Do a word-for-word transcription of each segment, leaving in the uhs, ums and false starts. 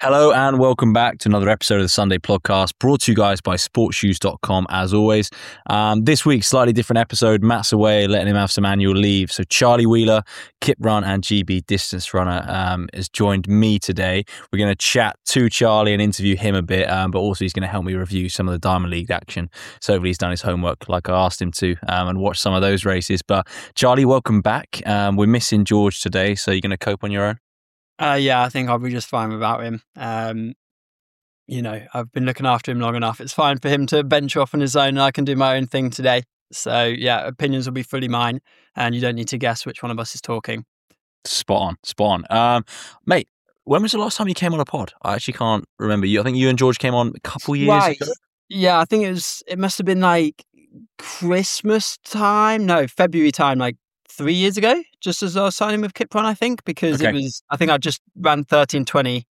Hello and welcome back to another episode of the Sunday Podcast, brought to you guys by sports shoes dot com as always. Um, this week, slightly different episode. Matt's away, letting him have some annual leave. So Charlie Wheeler, Kip Run and G B Distance Runner um, has joined me today. We're going to chat to Charlie and interview him a bit, um, but also he's going to help me review some of the Diamond League action. So hopefully he's done his homework like I asked him to um, and watch some of those races. But Charlie, welcome back. Um, we're missing George today, so you're going to cope on your own? Uh, yeah, I think I'll be just fine without him. Um, you know, I've been looking after him long enough. It's fine for him to venture off on his own and I can do my own thing today. So yeah, opinions will be fully mine and you don't need to guess which one of us is talking. Spot on, spot on. Um, mate, when was the last time you came on a pod? I actually can't remember. You, I think you and George came on a couple years right. ago. Yeah, I think it was, it must have been like Christmas time. No, February time, like three years ago, just as I was signing with Kip Run, I think, because Okay. it was, I think I just ran thirteen twenty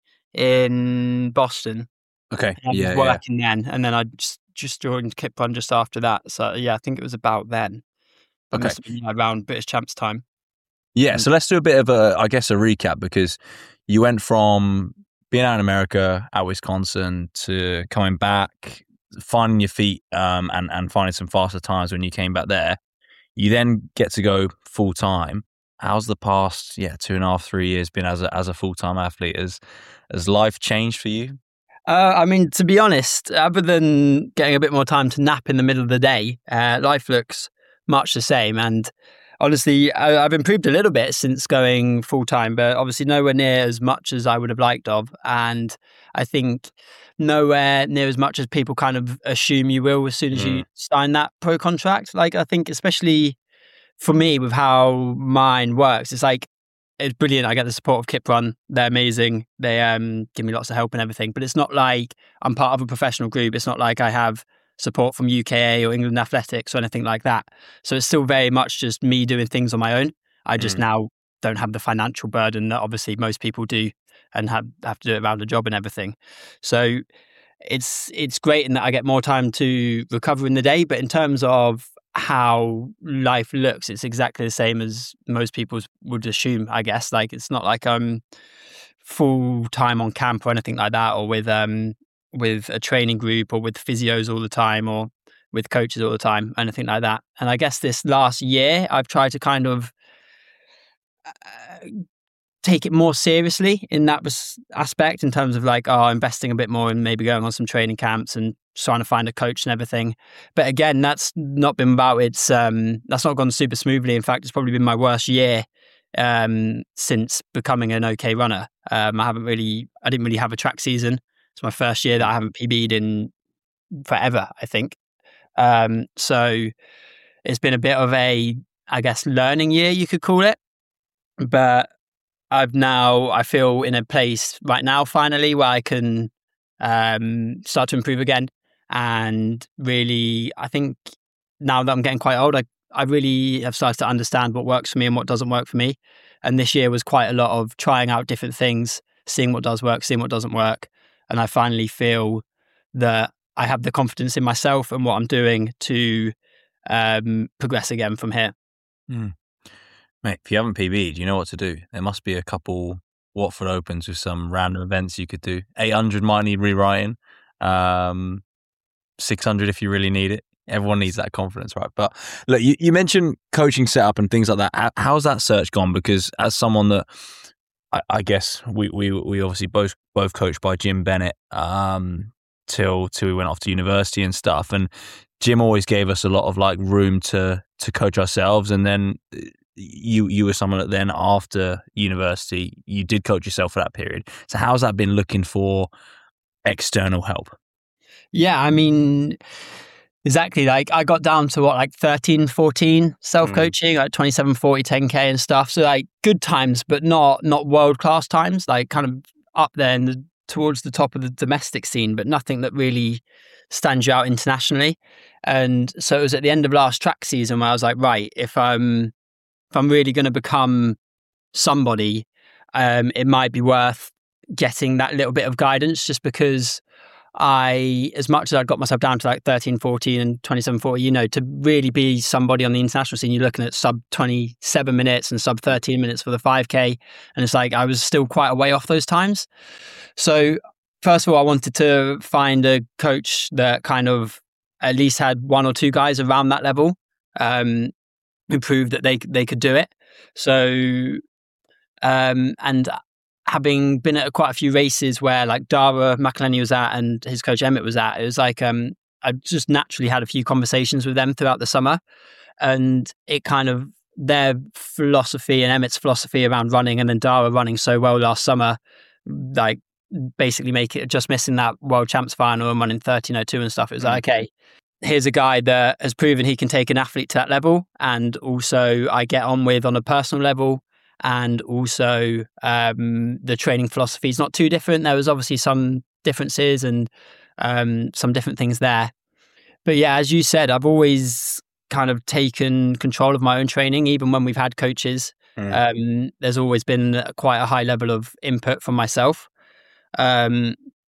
in Boston. Okay. And I Yeah, was yeah. working then, and then I just, just joined Kip Run just after that. So yeah, I think it was about then. It Okay. must have been around British Champs time. Yeah, so let's do a bit of a, I guess, a recap, because you went from being out in America, at Wisconsin, to coming back, finding your feet um, and, and finding some faster times when you came back there. You then get to go full time. How's the past, yeah, two and a half, three years been as a as a full time athlete? Has has life changed for you? Uh, I mean, to be honest, other than getting a bit more time to nap in the middle of the day, uh, life looks much the same. And honestly, I, I've improved a little bit since going full time, but obviously nowhere near as much as I would have liked of. And I think nowhere near as much as people kind of assume you will as soon as Mm. you sign that pro contract. Like, I think especially for me with how mine works, it's like, it's brilliant. I get the support of Kip Run. They're amazing. They um, give me lots of help and everything. But it's not like I'm part of a professional group. It's not like I have support from U K A or England Athletics or anything like that. So it's still very much just me doing things on my own. I just Mm. now don't have the financial burden that obviously most people do and have, have to do it around the job and everything. So it's it's great in that I get more time to recover in the day. But in terms of how life looks, it's exactly the same as most people would assume, I guess. Like, it's not like I'm full time on camp or anything like that, or with um with a training group or with physios all the time or with coaches all the time, anything like that. And I guess this last year I've tried to kind of uh, take it more seriously in that aspect, in terms of like, oh, investing a bit more and maybe going on some training camps and trying to find a coach and everything. But again, that's not been about it's um that's not gone super smoothly. In fact, it's probably been my worst year um since becoming an okay runner. um I haven't really I didn't really have a track season. It's my first year that I haven't P B'd in forever, I think. Um so it's been a bit of a, I guess, learning year, you could call it. But I've now, I feel in a place right now, finally, where I can um, start to improve again. And really, I think now that I'm getting quite old, I, I really have started to understand what works for me and what doesn't work for me. And this year was quite a lot of trying out different things, seeing what does work, seeing what doesn't work. And I finally feel that I have the confidence in myself and what I'm doing to um, progress again from here. Mm. Mate, if you haven't P B'd, you know what to do. There must be a couple Watford Opens with some random events you could do. eight hundred might need rewriting. Um, six hundred if you really need it. Everyone needs that confidence, right? But look, you, you mentioned coaching setup and things like that. How, how's that search gone? Because as someone that, I, I guess we, we we obviously both both coached by Jim Bennett um, till till we went off to university and stuff. And Jim always gave us a lot of like room to to coach ourselves. And then you you were someone that then after university, you did coach yourself for that period. So how's that been looking for external help? Yeah, I mean, exactly. Like, I got down to what, like thirteen, fourteen self-coaching, mm. like twenty-seven, forty, ten K and stuff. So like good times, but not not world-class times, like kind of up there in the, towards the top of the domestic scene, but nothing that really stands you out internationally. And so it was at the end of last track season where I was like, right, if I'm if I'm really going to become somebody, um, it might be worth getting that little bit of guidance, just because I, as much as I'd got myself down to like thirteen, fourteen and twenty-seven, forty, you know, to really be somebody on the international scene, you're looking at sub twenty-seven minutes and sub thirteen minutes for the five K. And it's like, I was still quite a way off those times. So first of all, I wanted to find a coach that kind of at least had one or two guys around that level, um, who proved that they, they could do it. So, um, and having been at quite a few races where like Dara McElhenney was at and his coach Emmett was at, it was like, um, I just naturally had a few conversations with them throughout the summer, and it kind of, their philosophy and Emmett's philosophy around running, and then Dara running so well last summer, like basically make it just missing that world champs final and running thirteen oh two and stuff. It was like, okay, here's a guy that has proven he can take an athlete to that level, and also I get on with on a personal level. And also um, the training philosophy is not too different. There was obviously some differences and um, some different things there. But yeah, as you said, I've always kind of taken control of my own training, even when we've had coaches. Mm. Um, there's always been quite a high level of input from myself. Um,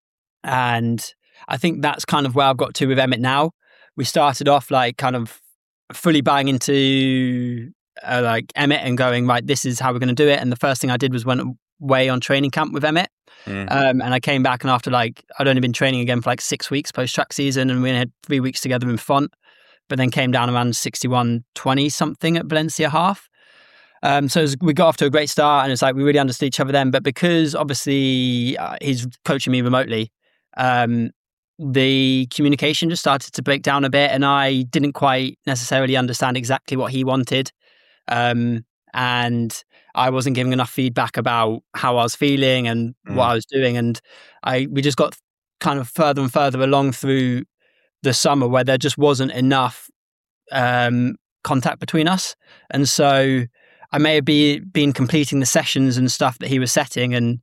and I think that's kind of where I've got to with Emmett now. We started off like kind of fully buying into Uh, like Emmett and going, right, this is how we're going to do it. And the first thing I did was went away on training camp with Emmett. Mm. Um, and I came back, and after like, I'd only been training again for like six weeks post track season, and we had three weeks together in Font, but then came down around sixty-one twenty something at Valencia half. Um, so it was, we got off to a great start, and it's like we really understood each other then. But because obviously uh, he's coaching me remotely, um, the communication just started to break down a bit, and I didn't quite necessarily understand exactly what he wanted. Um, and I wasn't giving enough feedback about how I was feeling and mm. what I was doing. And I, we just got kind of further and further along through the summer where there just wasn't enough, um, contact between us. And so I may have be, been completing the sessions and stuff that he was setting and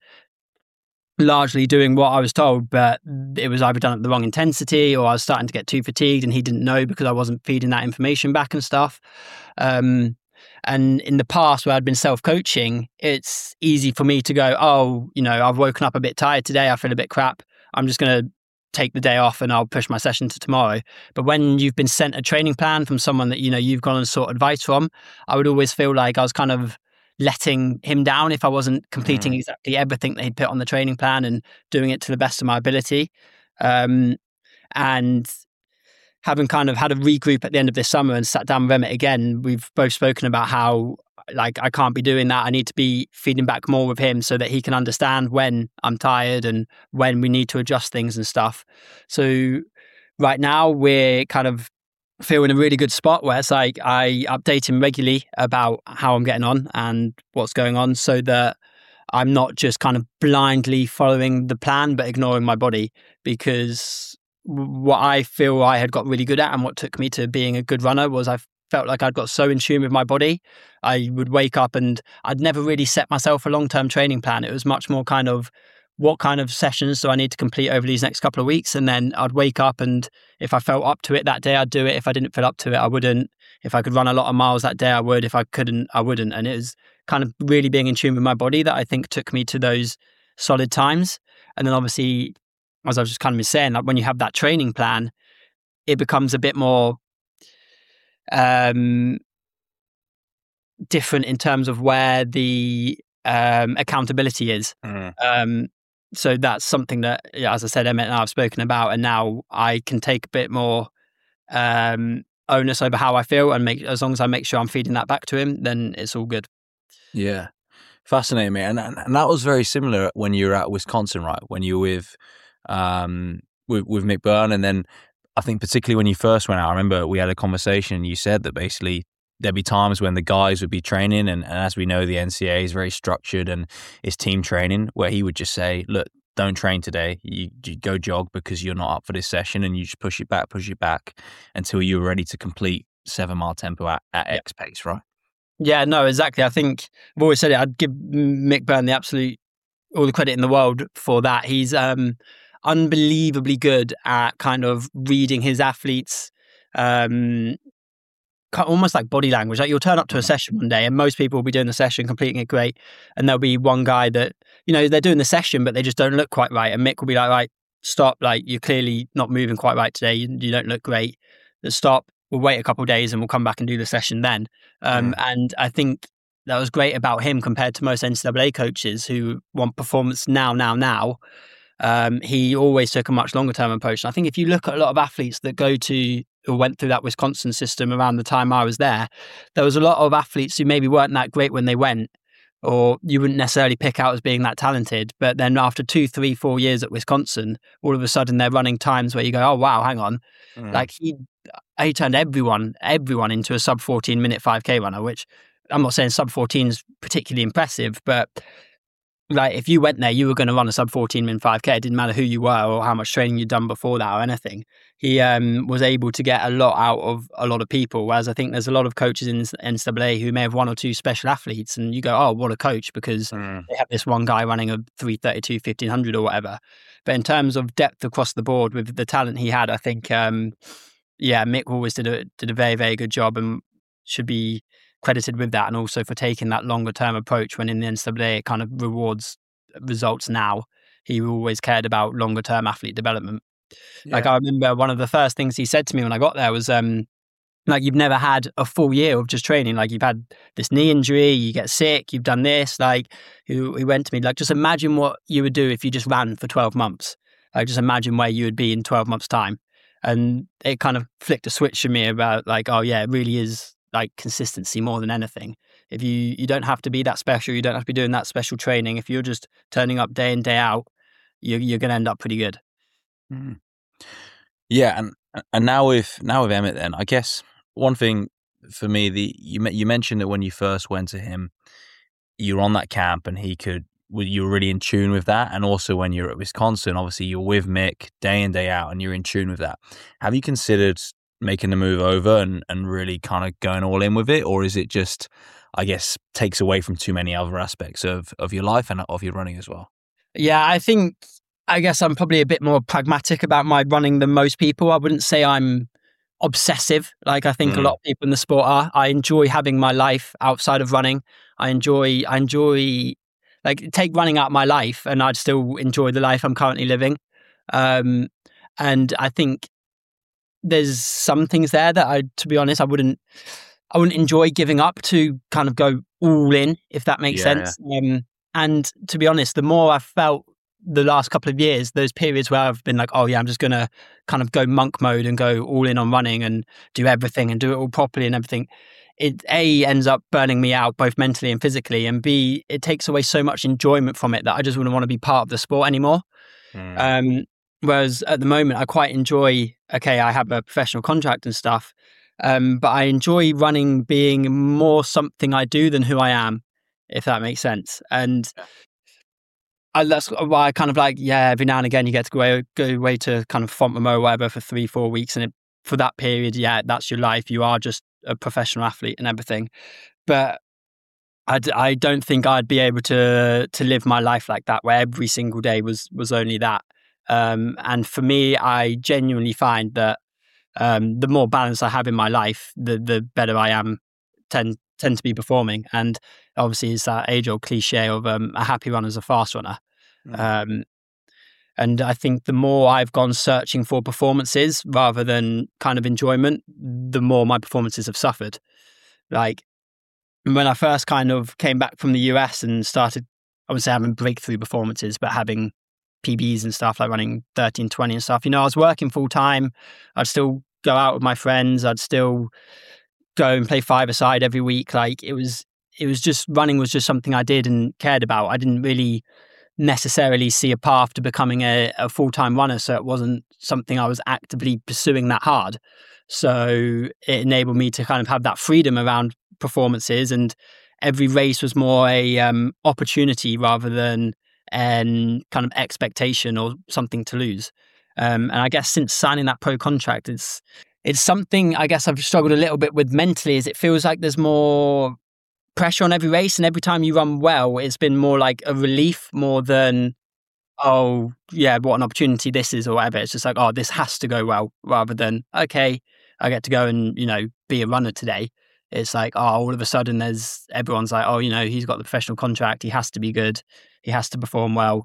largely doing what I was told, but it was either done at the wrong intensity, or I was starting to get too fatigued and he didn't know because I wasn't feeding that information back and stuff. Um, And in the past where I'd been self-coaching, it's easy for me to go, oh, you know, I've woken up a bit tired today. I feel a bit crap. I'm just going to take the day off and I'll push my session to tomorrow. But when you've been sent a training plan from someone that, you know, you've gone and sought advice from, I would always feel like I was kind of letting him down if I wasn't completing mm. exactly everything that he'd put on the training plan and doing it to the best of my ability. Um, and having kind of had a regroup at the end of this summer and sat down with Emmett again, we've both spoken about how, like, I can't be doing that. I need to be feeding back more with him so that he can understand when I'm tired and when we need to adjust things and stuff. So right now we're kind of feel in a really good spot where it's like I update him regularly about how I'm getting on and what's going on, so that I'm not just kind of blindly following the plan but ignoring my body. Because what I feel I had got really good at and what took me to being a good runner was I felt like I'd got so in tune with my body. I would wake up and I'd never really set myself a long-term training plan. It was much more kind of, what kind of sessions do I need to complete over these next couple of weeks? And then I'd wake up, and if I felt up to it that day, I'd do it. If I didn't feel up to it, I wouldn't. If I could run a lot of miles that day, I would. If I couldn't, I wouldn't. And it was kind of really being in tune with my body that I think took me to those solid times. And then obviously, as I was just kind of saying, like when you have that training plan, it becomes a bit more um, different in terms of where the um, accountability is. Mm. Um, so that's something that, yeah, as I said, Emmett and I have spoken about, and now I can take a bit more um, onus over how I feel, and make, as long as I make sure I'm feeding that back to him, then it's all good. Yeah, fascinating, mate. And, and that was very similar when you were at Wisconsin, right? When you were with um, with, with Mick Byrne, and then I think particularly when you first went out, I remember we had a conversation and you said that basically there'd be times when the guys would be training, and, and as we know, the N C A A is very structured and it's team training, where he would just say, look, don't train today, you, you go jog because you're not up for this session, and you just push it back, push it back until you're ready to complete seven mile tempo at, at yeah. X pace, right? Yeah, no, exactly. I think I've always said it, I'd give Mick Byrne the absolute, all the credit in the world for that. He's um, unbelievably good at kind of reading his athletes, um, almost like body language. Like you'll turn up to a session one day and most people will be doing the session, completing it great. And there'll be one guy that, you know, they're doing the session, but they just don't look quite right. And Mick will be like, right, stop, like you're clearly not moving quite right today. You, you don't look great. Let's stop. We'll wait a couple of days and we'll come back and do the session then. Um, Mm. And I think that was great about him compared to most N C double A coaches who want performance now, now, now. Um, he always took a much longer term approach. And I think if you look at a lot of athletes that go to or went through that Wisconsin system around the time I was there, there was a lot of athletes who maybe weren't that great when they went, or you wouldn't necessarily pick out as being that talented. But then after two, three, four years at Wisconsin, all of a sudden they're running times where you go, oh, wow, hang on. Mm. Like he, he turned everyone, everyone into a sub fourteen minute five K runner, which I'm not saying sub fourteen is particularly impressive, but like if you went there, you were going to run a sub fourteen minute five K. It didn't matter who you were or how much training you'd done before that or anything. He um, was able to get a lot out of a lot of people. Whereas I think there's a lot of coaches in N C double A who may have one or two special athletes, and you go, oh, what a coach, because Mm. they have this one guy running a three thirty-two, fifteen hundred or whatever. But in terms of depth across the board with the talent he had, I think, um, yeah, Mick always did a did a very, very good job and should be credited with that, and also for taking that longer term approach when in the N C double A it kind of rewards results now. He always cared about longer term athlete development. Yeah. Like I remember one of the first things he said to me when I got there was um like, you've never had a full year of just training. Like you've had this knee injury, you get sick, you've done this. Like he, he went to me like, just imagine what you would do if you just ran for twelve months. Like just imagine where you would be in twelve months time. And it kind of flicked a switch for me about like, oh yeah, it really is like consistency more than anything. If you, you don't have to be that special, you don't have to be doing that special training. If you're just turning up day in, day out, you're, you're going to end up pretty good. Mm. Yeah. And, and now with, now with Emmett, then I guess one thing for me, the, you, you mentioned that when you first went to him, you were on that camp and he could, you were really in tune with that. And also when you're at Wisconsin, obviously you're with Mick day in, day out, and you're in tune with that. Have you considered making the move over and, and really kind of going all in with it? Or is it just, I guess, takes away from too many other aspects of, of your life and of your running as well? Yeah, I think, I guess I'm probably a bit more pragmatic about my running than most people. I wouldn't say I'm obsessive like I think mm. a lot of people in the sport are. I enjoy having my life outside of running. I enjoy, I enjoy, like take running out of my life and I'd still enjoy the life I'm currently living. Um, and I think there's some things there that I, to be honest, I wouldn't, I wouldn't enjoy giving up to kind of go all in, if that makes yeah, sense. Yeah. Um, and to be honest, the more I've felt the last couple of years, those periods where I've been like, oh yeah, I'm just going to kind of go monk mode and go all in on running and do everything and do it all properly and everything. It A, ends up burning me out both mentally and physically, and B, it takes away so much enjoyment from it that I just wouldn't want to be part of the sport anymore. Mm. Um, whereas at the moment, I quite enjoy, okay, I have a professional contract and stuff, um, but I enjoy running being more something I do than who I am, if that makes sense. And I, that's why I kind of like, yeah, every now and again you get to go away, go away to kind of Fontmemo or whatever for three, four weeks. And it, for that period, yeah, that's your life. You are just a professional athlete and everything. But I, I don't think I'd be able to to live my life like that, where every single day was was only that. Um, and for me, I genuinely find that um, the more balance I have in my life, the the better I am tend tend to be performing. And obviously it's that age old cliche of um, a happy runner is a fast runner. Mm. Um, and I think the more I've gone searching for performances rather than kind of enjoyment, the more my performances have suffered. Like when I first kind of came back from the U S and started, I would say having breakthrough performances, but having P Bs and stuff, like running thirteen twenty and stuff, you know, I was working full time. I'd still go out with my friends. I'd still go and play five-a-side every week. Like it was, it was just, running was just something I did and cared about. I didn't really necessarily see a path to becoming a, a full-time runner, so it wasn't something I was actively pursuing that hard. So it enabled me to kind of have that freedom around performances, and every race was more a um, opportunity rather than an kind of expectation or something to lose. Um, and I guess since signing that pro contract, it's it's something I guess I've struggled a little bit with mentally, is it feels like there's more pressure on every race, and every time you run well, it's been more like a relief more than, oh yeah, what an opportunity this is or whatever. It's just like, oh, this has to go well, rather than, okay, I get to go and, you know, be a runner today. It's like, oh, all of a sudden there's, everyone's like, oh, you know, he's got the professional contract, he has to be good, he has to perform well.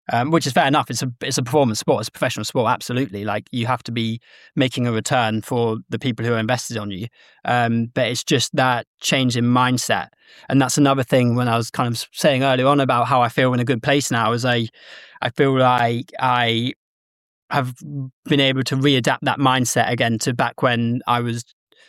Um, which is fair enough. It's a it's a performance sport. It's a professional sport. Absolutely, like you have to be making a return for the people who are invested on you. Um, but it's just that change in mindset, and that's another thing. When I was kind of saying earlier on about how I feel in a good place now, is I I feel like I have been able to readapt that mindset again to back when I was.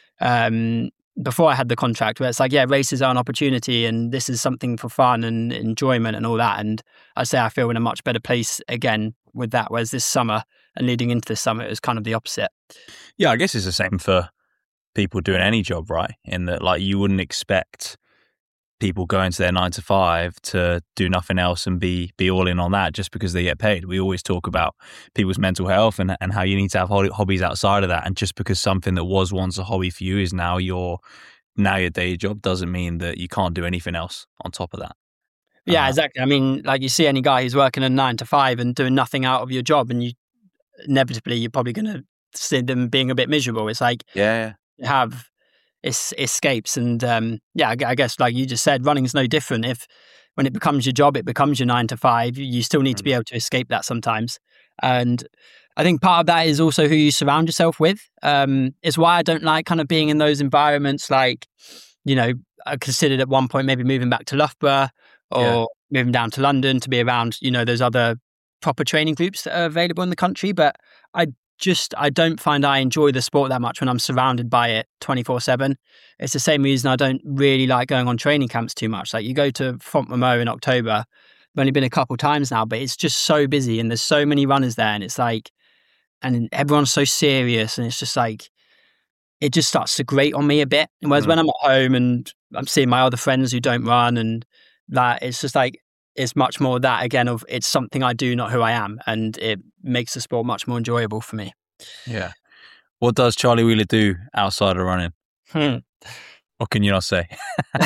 Um, before I had the contract, where it's like, yeah, races are an opportunity and this is something for fun and enjoyment and all that. And I'd say I feel in a much better place again with that. Whereas this summer and leading into this summer, it was kind of the opposite. Yeah, I guess it's the same for people doing any job, right? In that, like, you wouldn't expect people going to their nine to five to do nothing else and be be all in on that just because they get paid. We always talk about people's mental health and, and how you need to have hobbies outside of that. And just because something that was once a hobby for you is now your now your day job doesn't mean that you can't do anything else on top of that. Yeah, uh, exactly. I mean, like you see any guy who's working a nine to five and doing nothing out of your job, and you inevitably you're probably going to see them being a bit miserable. It's like yeah, you have es- escapes, and um, yeah, I, I guess like you just said, running is no different. If when it becomes your job, it becomes your nine to five. You still need to be able to escape that sometimes, and I think part of that is also who you surround yourself with. Um, it's why I don't like kind of being in those environments. Like, you know, I considered at one point maybe moving back to Loughborough or Yeah. moving down to London to be around, you know, those other proper training groups that are available in the country. But I just, I don't find I enjoy the sport that much when I'm surrounded by it twenty-four seven. It's the same reason I don't really like going on training camps too much. Like you go to Font-Romeu in October, I've only been a couple times now, but it's just so busy and there's so many runners there and it's like, and everyone's so serious and it's just like, it just starts to grate on me a bit. And whereas Mm. when I'm at home and I'm seeing my other friends who don't run and that, it's just like, it's much more that again of it's something I do, not who I am. And it makes the sport much more enjoyable for me. Yeah. What does Charlie Wheeler do outside of running? Hmm. What can you not say? No,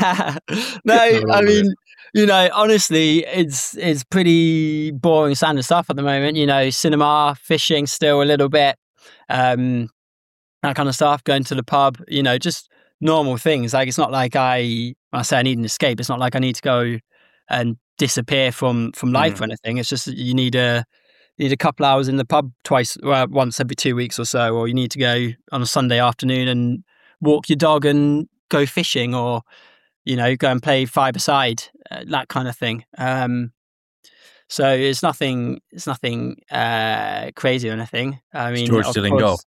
I mean, you know, honestly, it's it's pretty boring standard stuff at the moment. You know, cinema, fishing, still a little bit, um, that kind of stuff. Going to the pub, you know, just normal things. Like it's not like I, when I say I need an escape, it's not like I need to go and disappear from from life Mm. or anything. It's just that you need a you need a couple hours in the pub twice, well, once every two weeks or so, or you need to go on a Sunday afternoon and walk your dog and go fishing, or you know, go and play five-a-side, uh, that kind of thing. Um, so it's nothing, it's nothing uh, crazy or anything. I mean, George of still in goal? course,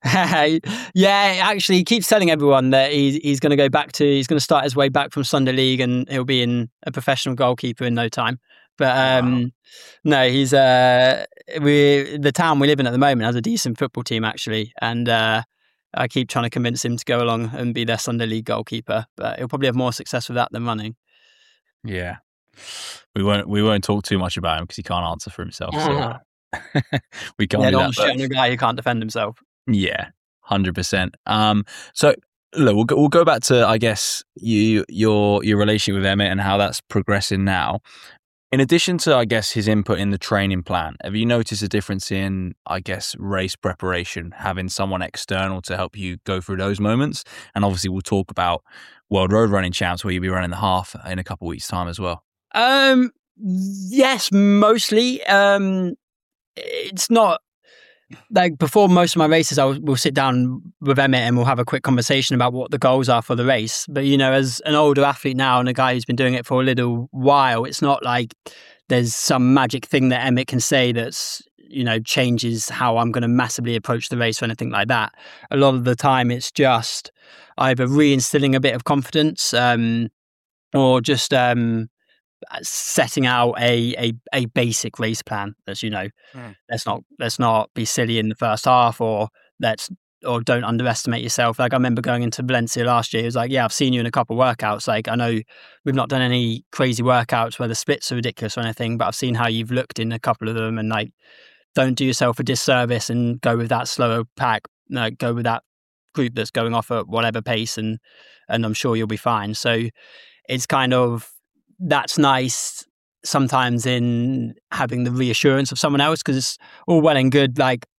yeah, actually, he keeps telling everyone that he's he's going to go back to, he's going to start his way back from Sunday League, and he'll be in a professional goalkeeper in no time. But um, Wow. no, he's uh, we the town we live in at the moment has a decent football team actually, and uh, I keep trying to convince him to go along and be their Sunday League goalkeeper, but he'll probably have more success with that than running. Yeah. We won't we won't talk too much about him because he can't answer for himself. So we can't Yeah, do don't that. shit But on a guy who can't defend himself. yeah, one hundred percent. Um, so look, we'll go, we'll go back to, I guess, you your your relationship with Emmett and how that's progressing now. In addition to, I guess, his input in the training plan, have you noticed a difference in, I guess, race preparation, having someone external to help you go through those moments? And obviously, we'll talk about World Road Running Champs, where you'll be running the half in a couple of weeks' time as well. Um, yes, mostly. Um, it's not like before most of my races, I will we'll sit down with Emmett and we'll have a quick conversation about what the goals are for the race. But, you know, as an older athlete now and a guy who's been doing it for a little while, it's not like there's some magic thing that Emmett can say that's, you know, changes how I'm going to massively approach the race or anything like that. A lot of the time, it's just either reinstilling a bit of confidence um, or just um, setting out a, a a basic race plan, as you know. Mm. Let's not let's not be silly in the first half, or let's or don't underestimate yourself. Like I remember going into Valencia last year, it was like, yeah, I've seen you in a couple of workouts. Like I know we've not done any crazy workouts where the splits are ridiculous or anything, but I've seen how you've looked in a couple of them, and like don't do yourself a disservice and go with that slower pack. No, go with that group that's going off at whatever pace, and and I'm sure you'll be fine. So it's kind of, that's nice sometimes in having the reassurance of someone else, because it's all well and good like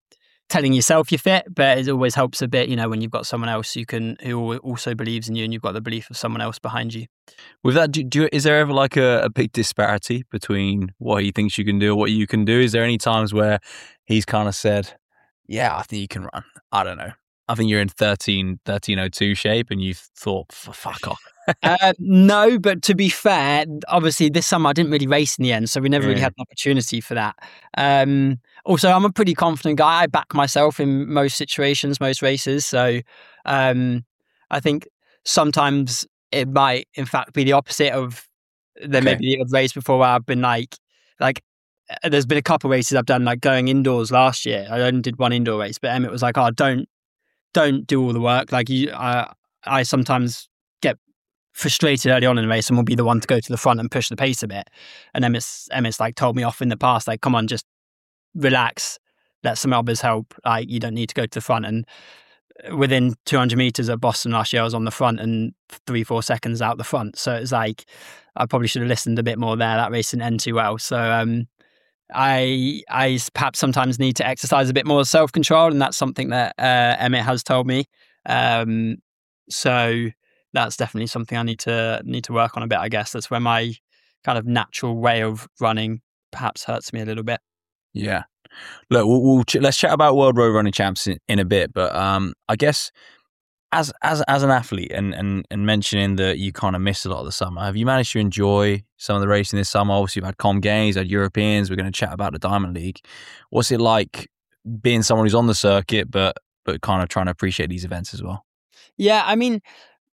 telling yourself you're fit, but it always helps a bit, you know, when you've got someone else who can who also believes in you, and you've got the belief of someone else behind you. With that, do, do, is there ever like a, a big disparity between what he thinks you can do or what you can do? Is there any times where he's kind of said, yeah, I think you can run, I don't know, I think you're in thirteen, thirteen oh two shape, and you thought, fuck off? uh, no, but to be fair, obviously this summer I didn't really race in the end, so we never Yeah. really had an opportunity for that. Um, also, I'm a pretty confident guy. I back myself in most situations, most races. So um, I think sometimes it might, in fact, be the opposite of there may Okay. be a race before where I've been like, like uh, there's been a couple of races I've done, like going indoors last year. I only did one indoor race, but Emmett was like, "Oh, don't, don't do all the work." Like you, I, I sometimes get frustrated early on in the race and will be the one to go to the front and push the pace a bit. And Emmett's, Emmett's like told me off in the past, like, come on, just relax, let some others help. Like, you don't need to go to the front. And within two hundred meters at Boston last year, I was on the front and three, four seconds out the front. So it's like, I probably should have listened a bit more there. That race didn't end too well. So um, I, I perhaps sometimes need to exercise a bit more self-control. And that's something that uh, Emmett has told me. Um, so that's definitely something I need to need to work on a bit, I guess. That's where my kind of natural way of running perhaps hurts me a little bit. Yeah. Look, we'll, we'll ch- let's chat about World Road Running Champs in, in a bit, but um, I guess as as as an athlete, and, and and mentioning that you kind of missed a lot of the summer, have you managed to enjoy some of the racing this summer? Obviously, you've had Com Games, had Europeans. We're going to chat about the Diamond League. What's it like being someone who's on the circuit, but but kind of trying to appreciate these events as well? Yeah, I mean,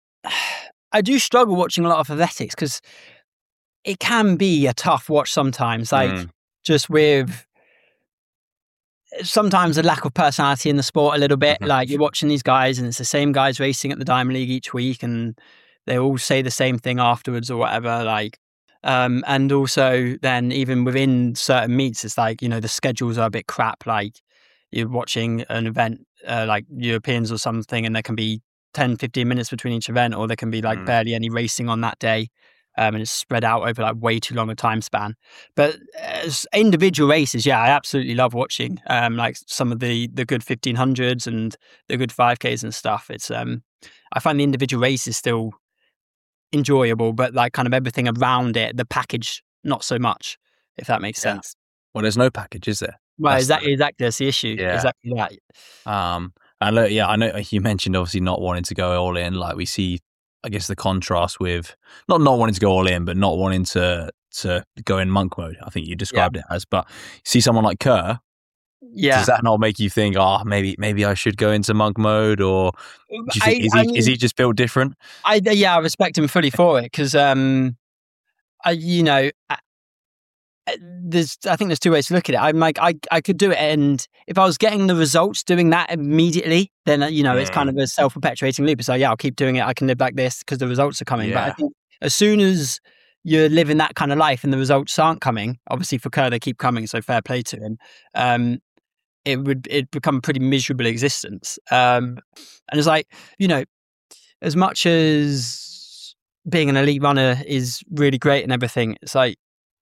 I do struggle watching a lot of athletics because it can be a tough watch sometimes. Like Mm. just with sometimes a lack of personality in the sport a little bit. Mhm. Like you're watching these guys and it's the same guys racing at the Diamond League each week and they all say the same thing afterwards or whatever. Like, um, and also then even within certain meets, it's like, you know, the schedules are a bit crap. Like you're watching an event uh, like Europeans or something and there can be ten, fifteen minutes between each event, or there can be like Mm. barely any racing on that day. Um, and it's spread out over like way too long a time span. But as individual races, yeah, I absolutely love watching um, like some of the the good fifteen hundreds and the good five Ks and stuff. It's um, I find the individual races still enjoyable, but like kind of everything around it, the package, not so much, if that makes Yeah. sense. Well, there's no package, is there? Well, That's exactly, the- exactly. That's the issue. Yeah. Exactly that. Um, and look, yeah, I know you mentioned obviously not wanting to go all in. Like we see, I guess the contrast with not not wanting to go all in, but not wanting to to go in monk mode. I think you described it as. But you see someone like Kerr, Yeah. does that not make you think, oh, maybe maybe I should go into monk mode, or do you think I- is I he is mean- he just built different? I yeah, I respect him fully for it because um, I you know, I, there's I think there's two ways to look at it. I'm like I I could do it, and if I was getting the results doing that immediately, then uh, you know it's kind of a self perpetuating loop. So yeah, I'll keep doing it. I can live like this because the results are coming. But I Yeah. think as soon as you're living that kind of life and the results aren't coming, obviously for Kerr they keep coming, so fair play to him. Um, it would it become a pretty miserable existence. Um, and it's like you know, as much as being an elite runner is really great and everything, it's like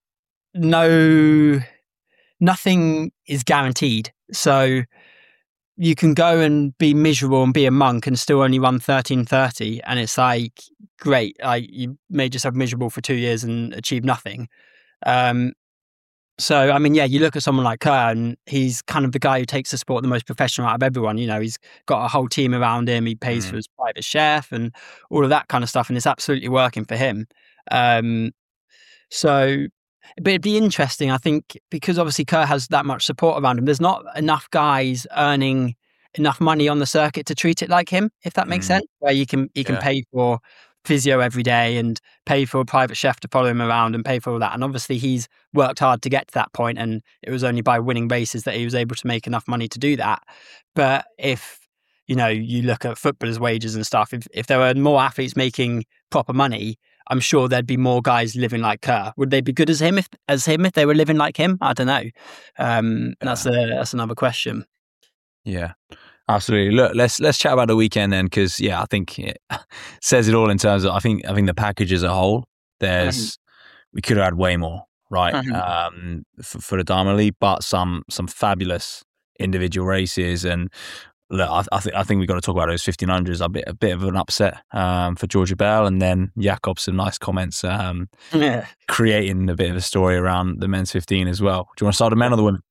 no, nothing is guaranteed. So you can go and be miserable and be a monk and still only run thirteen thirty, and it's like great. Like you made yourself miserable for two years and achieve nothing. Um, so I mean, yeah, you look at someone like Kerr, and he's kind of the guy who takes the sport the most professional out of everyone. You know, he's got a whole team around him. He pays Mm. for his private chef and all of that kind of stuff, and it's absolutely working for him. Um, so. But it'd be interesting, I think, because obviously Kerr has that much support around him. There's not enough guys earning enough money on the circuit to treat it like him, if that makes Mm. sense. Where you can you can Yeah. pay for physio every day and pay for a private chef to follow him around and pay for all that. And obviously he's worked hard to get to that point, and it was only by winning races that he was able to make enough money to do that. But if you know you look at footballers' wages and stuff, if if there were more athletes making proper money, I'm sure there'd be more guys living like Kerr. Would they be good as him if as him if they were living like him? I don't know. Um, that's a that's another question. Yeah, absolutely. Look, let's let's chat about the weekend then, because yeah, I think it says it all in terms of I think I think the package as a whole. There's we could have had way more, right? Mhm. Um, for, for the Diamond League, but some some fabulous individual races. And look, I, I think I think we've got to talk about those fifteen hundreds. A bit a bit of an upset um, for Georgia Bell, and then Jakob some nice comments, um, Yeah. creating a bit of a story around the men's fifteen as well. Do you want to start the men or the women?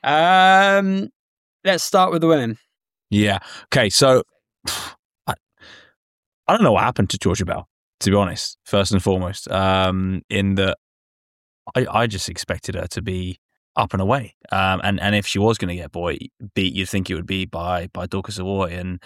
Um, let's start with the women. Yeah. Okay. So I, I don't know what happened to Georgia Bell, to be honest. First and foremost, um, in that I, I just expected her to be up and away, um, and and if she was going to get boy beat, you'd think it would be by by Dorcas Savoy, and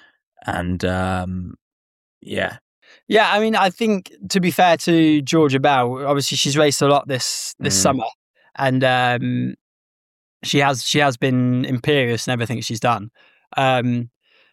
and um, yeah, Yeah, I mean, I think to be fair to Georgia Bell, obviously she's raced a lot this this Mm. summer, and um, she has she has been imperious in everything she's done. Um,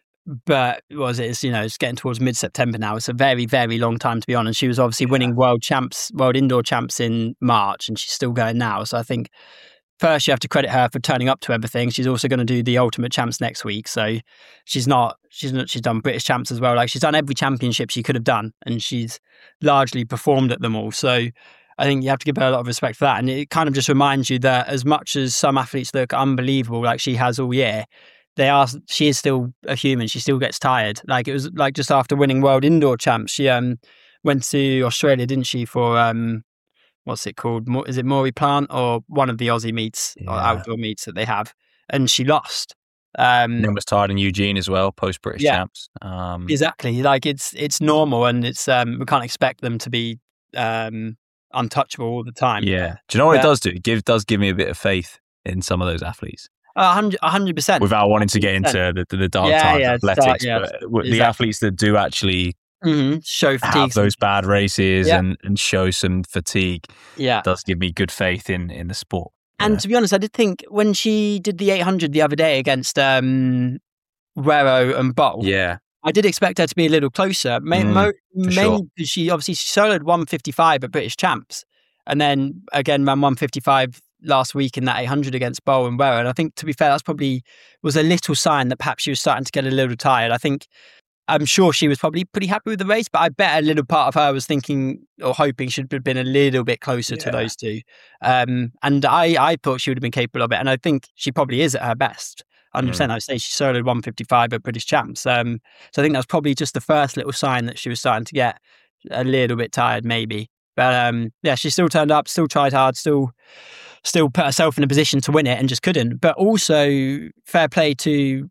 but was it? It's, you know, it's getting towards mid September now. It's a very very long time to be on, and she was obviously winning world champs, world indoor champs in March, and she's still going now. So I think first you have to credit her for turning up to everything. She's also going to do the ultimate champs next week, so she's not she's not she's done British champs as well. Like, she's done every championship she could have done, and she's largely performed at them all. So I think you have to give her a lot of respect for that. And it kind of just reminds you that as much as some athletes look unbelievable, like she has all year, they are she is still a human. She still gets tired. Like, it was like just after winning world indoor champs, she um went to Australia, didn't she, for um what's it called? Mo- Is it Maury Plant or one of the Aussie meets or Yeah. outdoor meets that they have? And she lost. Um, and then was tired in Eugene as well, post British Yeah. champs. Um, exactly. Like, it's it's normal, and it's um, we can't expect them to be um, untouchable all the time. yeah. Do you know what Yeah. it does do? It give, does give me a bit of faith in some of those athletes, A hundred, a hundred percent. without wanting to get into one the, the dark Yeah, times yeah, of athletics. start- yeah, but w- the exactly. athletes that do actually Mm-hmm. Show have fatigue. those bad races Yeah. and, and show some fatigue Yeah. does give me good faith in, in the sport. you And know? to be honest, I did think when she did the eight hundred the other day against um, Guerrero and Bowl, yeah, I did expect her to be a little closer. Ma- Mm, mo- for mainly sure. because she obviously she soloed one fifty-five at British Champs, and then again ran one fifty-five last week in that eight hundred against Bowl and Guerrero. And I think, to be fair, that's probably was a little sign that perhaps she was starting to get a little tired. I think I'm sure she was probably pretty happy with the race, but I bet a little part of her was thinking or hoping she'd have been a little bit closer to Yeah. those two. Um, and I, I thought she would have been capable of it. And I think she probably is at her best. one hundred percent. Mm. I'd say she soloed one fifty-five at British Champs. Um, so I think that's probably just the first little sign that she was starting to get a little bit tired, maybe. But um, yeah, she still turned up, still tried hard, still still put herself in a position to win it and just couldn't. But also, fair play to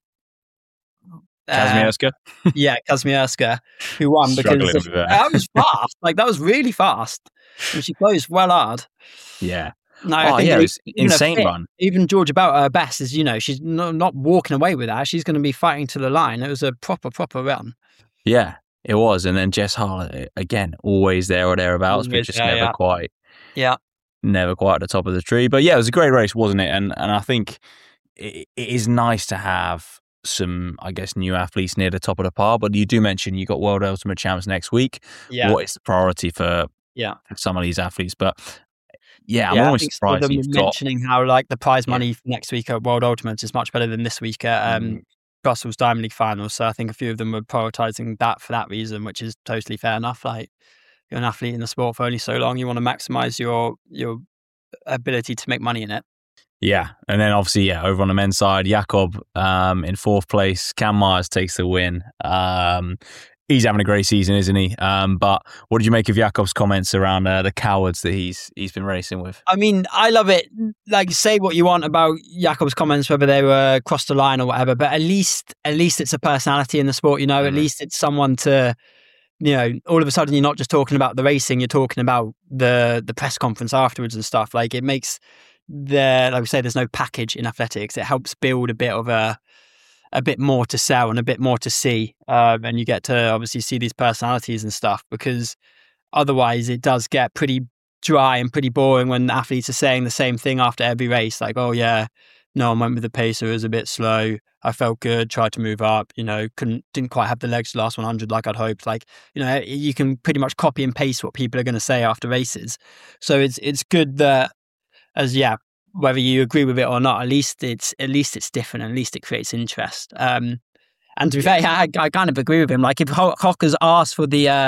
uh, Kazmierska? yeah, Kazmierska, who won because Struggling with that. that was fast. Like, that was really fast. And she closed well hard. Yeah. No, I Oh, think yeah, even- it was even her insane fit, run. Even Georgia Bell at her best is, you know, she's not, not walking away with that. She's going to be fighting to the line. It was a proper, proper run. Yeah, it was. And then Jess Harlow, again, always there or thereabouts, but Always just there, never yeah. quite, Yeah. never quite at the top of the tree. But yeah, it was a great race, wasn't it? And and I think it, it is nice to have some, I guess, new athletes near the top of the pile. But you do mention you got World Ultimate Champs next week. Yeah. What is the priority for, Yeah. for some of these athletes? But yeah, I'm yeah, I always think some of surprised them you've were got. mentioning how, like, the prize Yeah. money for next week at World Ultimates is much better than this week at um, Mm. Brussels Diamond League Finals. So I think a few of them were prioritising that for that reason, which is totally fair enough. Like, you're an athlete in the sport for only so long. You want to maximise your your ability to make money in it. Yeah, and then obviously, yeah, over on the men's side, Jakob um, in fourth place. Cam Myers takes the win. Um, he's having a great season, isn't he? Um, but what did you make of Jakob's comments around uh, the cowards that he's he's been racing with? I mean, I love it. Like, say what you want about Jakob's comments, whether they were crossed the line or whatever, but at least at least it's a personality in the sport, you know, Mhm. at least it's someone to, you know, all of a sudden you're not just talking about the racing, you're talking about the the press conference afterwards and stuff. Like, it makes the, like we say, there's no package in athletics. It helps build a bit of a a bit more to sell and a bit more to see. Um, and you get to obviously see these personalities and stuff, because otherwise it does get pretty dry and pretty boring when athletes are saying the same thing after every race. Like, oh yeah, no, I went with the pacer, it was a bit slow. I felt good, tried to move up, you know, couldn't, didn't quite have the legs to last one hundred like I'd hoped. Like, you know, you can pretty much copy and paste what people are going to say after races. So it's, it's good that, as yeah, whether you agree with it or not, at least it's at least it's different. At least it creates interest. Um, and to be fair, I, I kind of agree with him. Like, if Ho- Hocker's asked for the uh,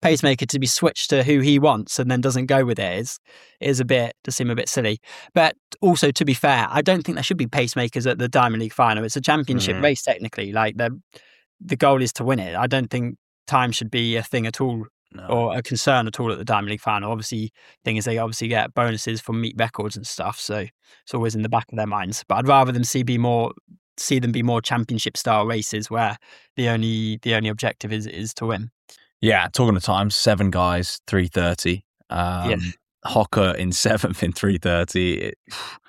pacemaker to be switched to who he wants and then doesn't go with it is is a bit to seem a bit silly. But also, to be fair, I don't think there should be pacemakers at the Diamond League final. It's a championship mm. race technically. Like the the goal is to win it. I don't think time should be a thing at all. No. Or a concern at all at the Diamond League final. Obviously, thing is they obviously get bonuses from meet records and stuff, so it's always in the back of their minds. But I'd rather them see be more see them be more championship style races where the only the only objective is is to win. Yeah, talking of times, seven guys, three thirty. Um, yeah. Hocker in seventh in three thirty. It,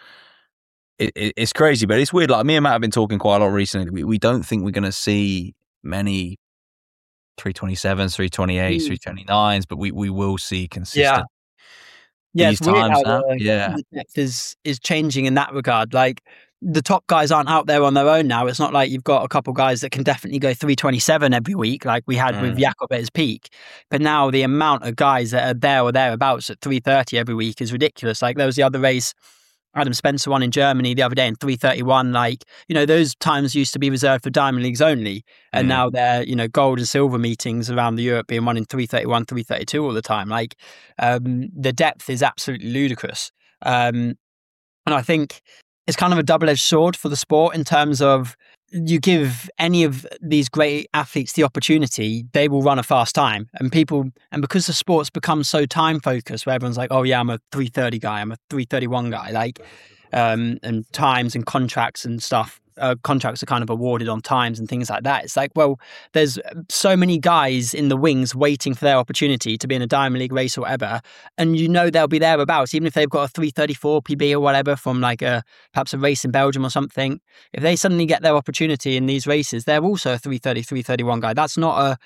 it, it, it's crazy, but it's weird. Like me and Matt have been talking quite a lot recently. We we don't think we're going to see many three twenty-sevens, three twenty-eights, mm. three twenty-nines, but we, we will see consistent. Yeah, yeah these it's weird times how now. The, yeah. the depth is, is changing in that regard. Like the top guys aren't out there on their own now. It's not like you've got a couple guys that can definitely go three twenty-seven every week, like we had mm. with Jakob at his peak. But now the amount of guys that are there or thereabouts at three thirty every week is ridiculous. Like there was the other race, Adam Spencer won in Germany the other day in three thirty-one. Like, you know, those times used to be reserved for Diamond Leagues only. And mm. now they're, you know, gold and silver meetings around the Europe being won in three thirty-one, three thirty-two all the time. Like, um, the depth is absolutely ludicrous. Um, and I think it's kind of a double-edged sword for the sport in terms of you give any of these great athletes the opportunity, they will run a fast time. And people, and because the sport's become so time focused, where everyone's like, oh yeah, I'm a three thirty guy, I'm a three thirty-one guy, like, um, and times and contracts and stuff, uh, contracts are kind of awarded on times and things like that. It's like, well, there's so many guys in the wings waiting for their opportunity to be in a Diamond League race or whatever, and you know they'll be thereabouts, even if they've got a three thirty-four P B or whatever from like a perhaps a race in Belgium or something. If they suddenly get their opportunity in these races, they're also a three thirty, three thirty-one guy. That's not a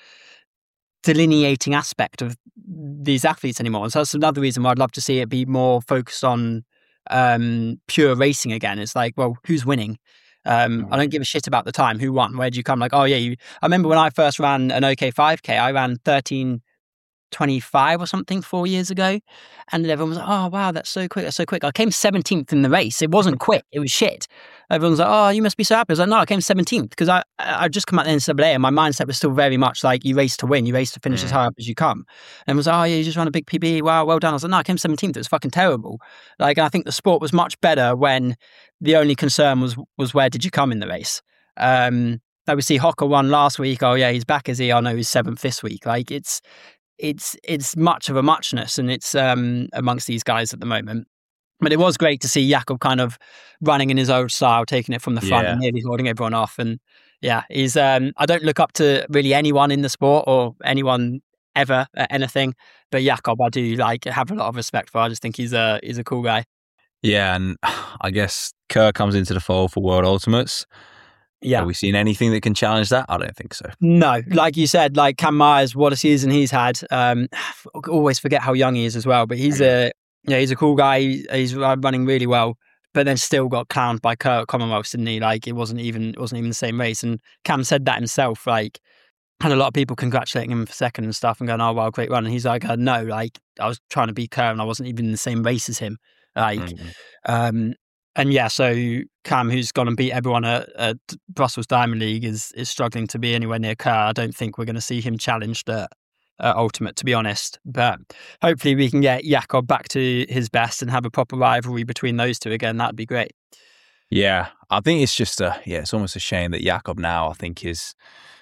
delineating aspect of these athletes anymore. And so that's another reason why I'd love to see it be more focused on um, pure racing again. It's like, well, who's winning? Um, I don't give a shit about the time. Who won? Where'd you come? Like, oh yeah, you, I remember when I first ran an OK five K, I ran thirteen twenty-five or something four years ago, and everyone was like, oh wow, that's so quick, that's so quick. I came seventeenth in the race. It wasn't quick, it was shit. Everyone's like, oh, you must be so happy. I was like, no, I came seventeenth because I I just come out the N C double A and my mindset was still very much like you race to win, you race to finish mm. as high up as you come. And it was like, oh yeah, you just ran a big P B, wow, well done. I was like, no, I came seventeenth. It was fucking terrible. Like, I think the sport was much better when the only concern was was where did you come in the race. Um, obviously Hocker won last week. Oh yeah, he's back, is he? Oh no, he's seventh this week. Like it's it's it's much of a muchness, and it's um amongst these guys at the moment. But it was great to see Jakob kind of running in his own style, taking it from the front yeah. and nearly holding everyone off. And yeah, he's um I don't look up to really anyone in the sport or anyone ever at anything, but Jakob I do like have a lot of respect for. I just think he's a he's a cool guy. Yeah, and I guess Kerr comes into the fold for World Ultimates. Yeah. Have we seen anything that can challenge that? I don't think so. No, like you said, like Cam Myers, what a season he's had. Um, always forget how young he is as well, but he's a yeah, he's a cool guy. He's running really well, but then still got clowned by Kerr at Commonwealth, didn't he? Like it wasn't even it wasn't even the same race. And Cam said that himself. Like, had a lot of people congratulating him for second and stuff, and going, "Oh wow, great run." And he's like, uh, "No, like I was trying to beat Kerr, and I wasn't even in the same race as him." Like, mm-hmm. um. And yeah, so Cam, who's gone and beat everyone at, at Brussels Diamond League, is is struggling to be anywhere near Kerr. I don't think we're going to see him challenged at, at Ultimate, to be honest. But hopefully we can get Jakob back to his best and have a proper rivalry between those two again. That'd be great. Yeah, I think it's just a yeah, it's almost a shame that Jakob now I think is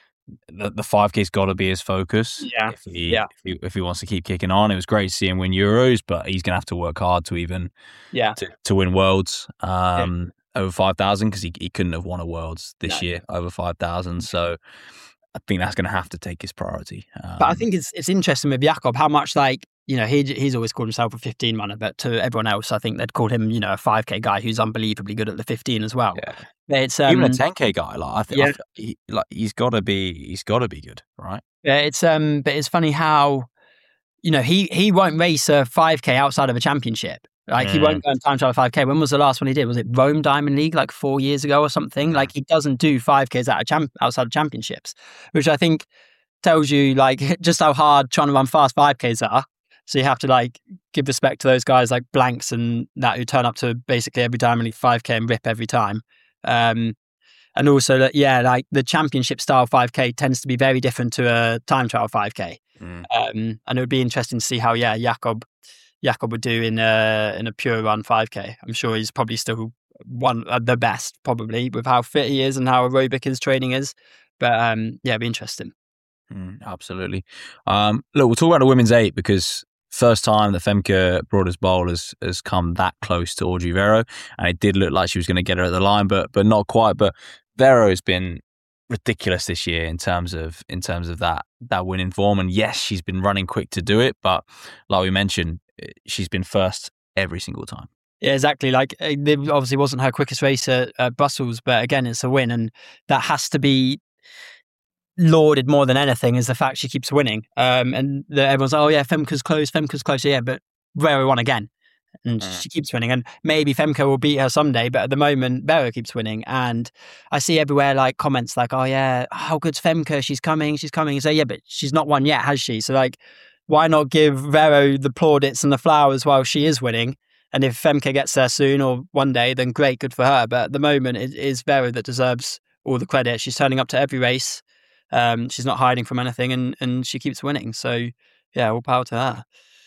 the the five K's got to be his focus. Yeah, if he, yeah. If he if he wants to keep kicking on, it was great to see him win Euros, but he's going to have to work hard to even yeah to, to win Worlds um, yeah. over five thousand because he he couldn't have won a Worlds this no. year over five thousand. So I think that's going to have to take his priority. Um, but I think it's it's interesting with Jakob how much like. You know, he he's always called himself a fifteen runner, but to everyone else, I think they'd called him, you know, a five K guy who's unbelievably good at the fifteen as well. Yeah. It's um, even a ten K guy. Like I think, yeah. I think he, like he's got to be, he's got to be good, right? Yeah, it's um, but it's funny how, you know, he he won't race a five K outside of a championship. Like mm. he won't go and time trial a five K. When was the last one he did? Was it Rome Diamond League like four years ago or something? Like he doesn't do five Ks out of champ outside of championships, which I think tells you like just how hard trying to run fast five Ks are. So you have to like give respect to those guys like Blanks and that who turn up to basically every Diamond League five K and rip every time. Um, and also that, yeah, like the championship style five K tends to be very different to a time trial five K. Mm. Um, and it would be interesting to see how, yeah, Jakob Jakob would do in a in a pure run five K. I'm sure he's probably still one uh, the best, probably, with how fit he is and how aerobic his training is. But um, yeah, it'd be interesting. Mm, absolutely. Um, look, we'll talk about the women's eight, because first time that Femke Brodersbol has, has come that close to Audrey Vero, and it did look like she was going to get her at the line, but but not quite. But Vero has been ridiculous this year in terms of in terms of that that winning form. And yes, she's been running quick to do it, but like we mentioned, she's been first every single time. Yeah, exactly. Like, it obviously wasn't her quickest race at, at Brussels, but again, it's a win, and that has to be lauded more than anything, is the fact she keeps winning. Um, and the, everyone's like, oh yeah, Femke's close, Femke's close. Yeah, but Vero won again, and mm. she keeps winning. And maybe Femke will beat her someday, but at the moment, Vero keeps winning. And I see everywhere like comments like, oh yeah, how good's Femke? She's coming, she's coming. So yeah, but she's not won yet, has she? So like, why not give Vero the plaudits and the flowers while she is winning? And if Femke gets there soon or one day, then great, good for her. But at the moment, it is Vero that deserves all the credit. She's turning up to every race. Um, she's not hiding from anything, and, and she keeps winning. So, yeah, all power to her.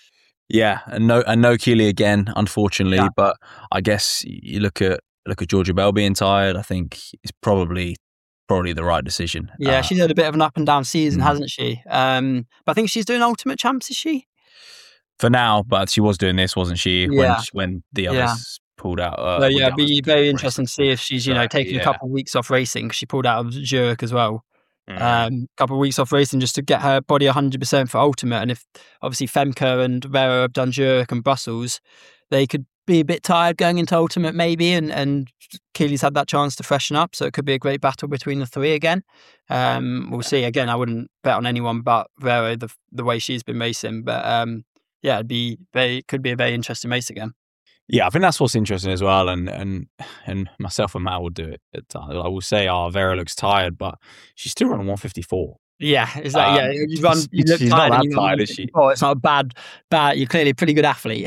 Yeah, and no, and no Keely again, unfortunately. Yeah. But I guess you look at look at Georgia Bell being tired. I think it's probably probably the right decision. Yeah, uh, she's had a bit of an up and down season, mm-hmm. hasn't she? Um, but I think she's doing Ultimate Champs, is she? For now, but she was doing this, wasn't she? Yeah. When when the others yeah. pulled out. Uh, so, yeah, it'd be very interesting to see if she's, you know, exactly, taking yeah. a couple of weeks off racing, because she pulled out of Zurich as well. Mm. Um, a couple of weeks off racing just to get her body one hundred percent for Ultimate. And if obviously Femke and Vero have done Zurich and Brussels, they could be a bit tired going into Ultimate maybe, and, and Keely's had that chance to freshen up, so it could be a great battle between the three again. Um, we'll see. Again, I wouldn't bet on anyone but Vero, the the way she's been racing, but um, yeah, it'd be very, could be a very interesting race again. Yeah, I think that's what's interesting as well, and and and myself and Matt will do it at times. I will say, oh, Vera looks tired, but she's still running one fifty-four. Yeah, is that um, yeah? You run, you look she's tired. Not and that you tired, is she? Oh, it's not a bad, bad. You're clearly a pretty good athlete.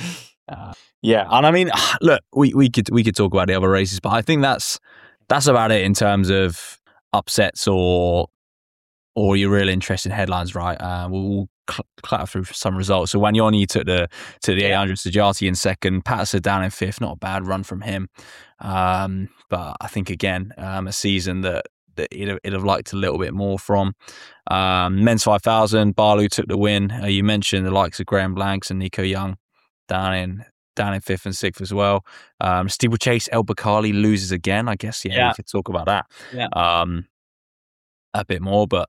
uh, yeah, and I mean, look, we we could we could talk about the other races, but I think that's that's about it in terms of upsets or or your real interesting headlines, right? Uh, we'll, we'll cl- clatter through some results. So Wanyoni took the to the eight hundred, Sajati in second, Patterson down in fifth. Not a bad run from him, um, but I think again um, a season that that he'd, he'd have liked a little bit more from. Um, men's five thousand, Barlow took the win. Uh, you mentioned the likes of Graham Blanks and Nico Young down in down in fifth and sixth as well. Um, steeplechase, El Bakali loses again. I guess yeah, yeah. we could talk about that. Yeah. Um, a bit more, but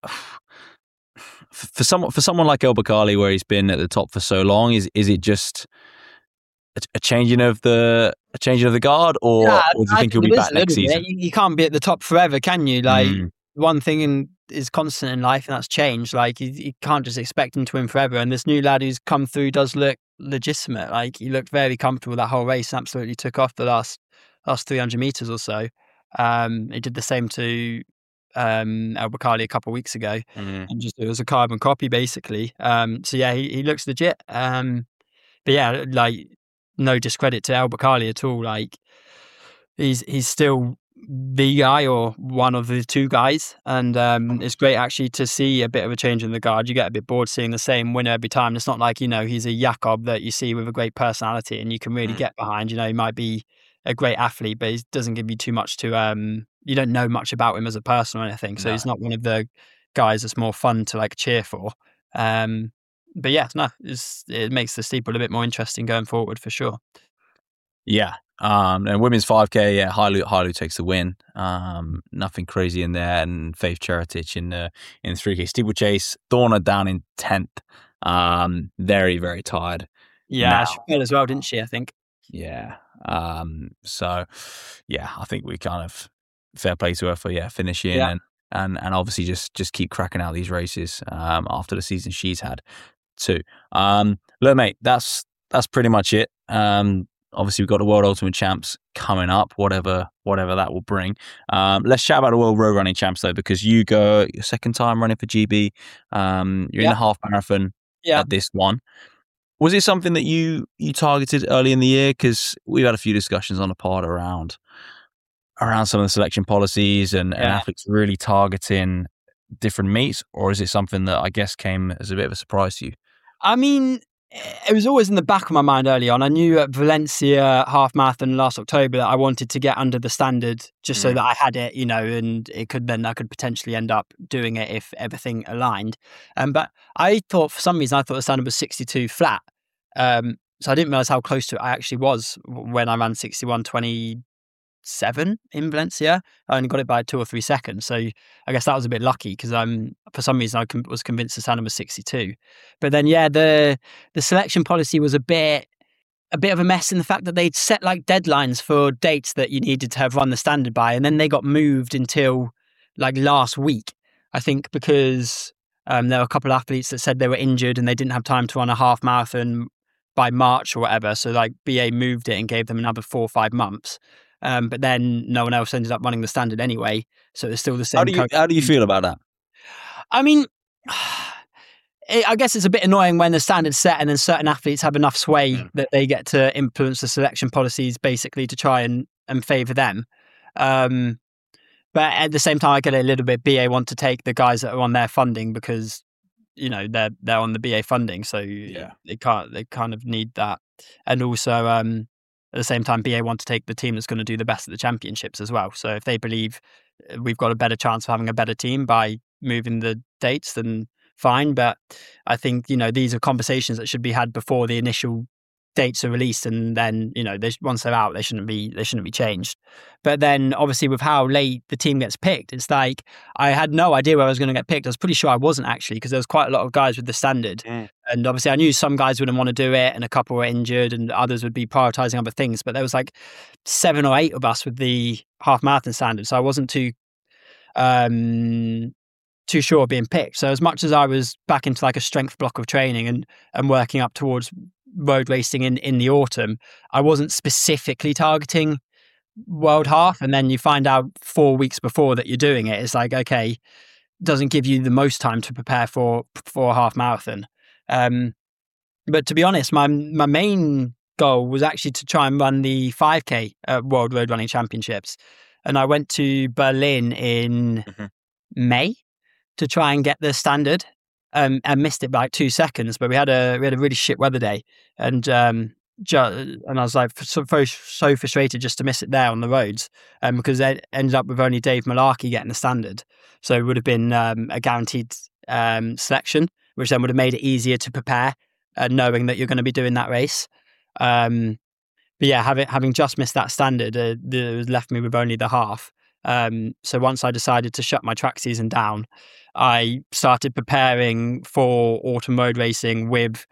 for someone for someone like El Bakali, where he's been at the top for so long, is is it just a, a changing of the a changing of the guard, or, yeah, or do you think, think he'll be back next season? You, you can't be at the top forever, can you? Like mm. one thing in, is constant in life, and that's change. Like you, you can't just expect him to win forever. And this new lad who's come through does look legitimate. Like he looked very comfortable that whole race, and absolutely took off the last last three hundred meters or so. Um, he did the same to um El Bakali a couple of weeks ago, mm. and just it was a carbon copy basically. Um so yeah, he, he looks legit. Um but yeah, like no discredit to El Bakali at all. Like he's he's still the guy or one of the two guys, and um it's great actually to see a bit of a change in the guard. You get a bit bored seeing the same winner every time. It's not like, you know, he's a Jakob that you see with a great personality and you can really mm. get behind. You know, he might be a great athlete, but he doesn't give you too much to um you don't know much about him as a person or anything, so no. He's not one of the guys that's more fun to like cheer for. Um but yeah, no, it's, it makes the steeple a bit more interesting going forward for sure. Yeah. Um and women's five K, yeah, Hailu Hailu takes the win. Um nothing crazy in there, and Faith Cheretich in the in the three K steeplechase. Thorna down in tenth. Um very, very tired. Yeah, now. She fell as well, didn't she, I think? Yeah. Um, so, yeah, I think we kind of fair play to her for yeah finishing yeah. and and and obviously just just keep cracking out these races um, after the season she's had too. Um, look, mate, that's that's pretty much it. Um, obviously, we've got the World Ultimate Champs coming up, whatever whatever that will bring. Um, let's chat about the World Road Running Champs though, because you go your second time running for G B. Um, you're yeah. in the half marathon yeah. at this one. Was it something that you you targeted early in the year? Because we've had a few discussions on the pod around around some of the selection policies and, yeah. and athletes really targeting different meets, or is it something that I guess came as a bit of a surprise to you? I mean, it was always in the back of my mind early on. I knew at Valencia half marathon last October that I wanted to get under the standard just mm. so that I had it, you know, and it could then I could potentially end up doing it if everything aligned. Um, but I thought for some reason I thought the standard was sixty-two flat. Um, so I didn't realize how close to it I actually was when I ran sixty-one twenty-seven in Valencia. I only got it by two or three seconds. So I guess that was a bit lucky because I'm for some reason I com- was convinced the standard was sixty-two. But then yeah, the the selection policy was a bit a bit of a mess in the fact that they'd set like deadlines for dates that you needed to have run the standard by, and then they got moved until like last week. I think because um, there were a couple of athletes that said they were injured and they didn't have time to run a half marathon by March or whatever. So like B A moved it and gave them another four or five months. Um, but then no one else ended up running the standard anyway. So it's still the same. How do you, how do you feel about that? I mean, it, I guess it's a bit annoying when the standard's set and then certain athletes have enough sway mm. that they get to influence the selection policies basically to try and, and favour them. Um, but at the same time, I get it a little bit. B A want to take the guys that are on their funding because, you know, they're they're on the B A funding. So yeah. they can't, they kind of need that. And also, um, at the same time, B A want to take the team that's going to do the best at the championships as well. So if they believe we've got a better chance of having a better team by moving the dates, then fine. But I think, you know, these are conversations that should be had before the initial dates are released, and then, you know, they, once they're out, they shouldn't be they shouldn't be changed. But then obviously with how late the team gets picked, it's like I had no idea where I was going to get picked. I was pretty sure I wasn't actually, because there was quite a lot of guys with the standard, mm. and obviously I knew some guys wouldn't want to do it, and a couple were injured, and others would be prioritizing other things. But there was like seven or eight of us with the half marathon standard, so I wasn't too um too sure of being picked. So as much as I was back into like a strength block of training and and working up towards road racing in, in the autumn, I wasn't specifically targeting world half. And then you find out four weeks before that you're doing it. It's like, okay, doesn't give you the most time to prepare for for a half marathon. Um, but to be honest, my my main goal was actually to try and run the five K uh, World Road Running Championships. And I went to Berlin in mm-hmm. May to try and get the standard. Um, I missed it by like two seconds, but we had a we had a really shit weather day, and um, ju- and I was like so, so frustrated just to miss it there on the roads, um, because it ended up with only Dave Malarkey getting the standard, so it would have been um, a guaranteed um, selection, which then would have made it easier to prepare, uh, knowing that you're going to be doing that race. Um, but yeah, having having just missed that standard, uh, it left me with only the half. Um, so once I decided to shut my track season down, I started preparing for autumn road racing with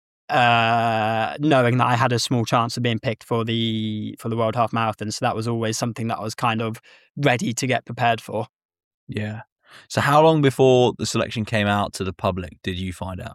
uh, knowing that I had a small chance of being picked for the for the World Half Marathon. So that was always something that I was kind of ready to get prepared for. Yeah. So how long before the selection came out to the public did you find out?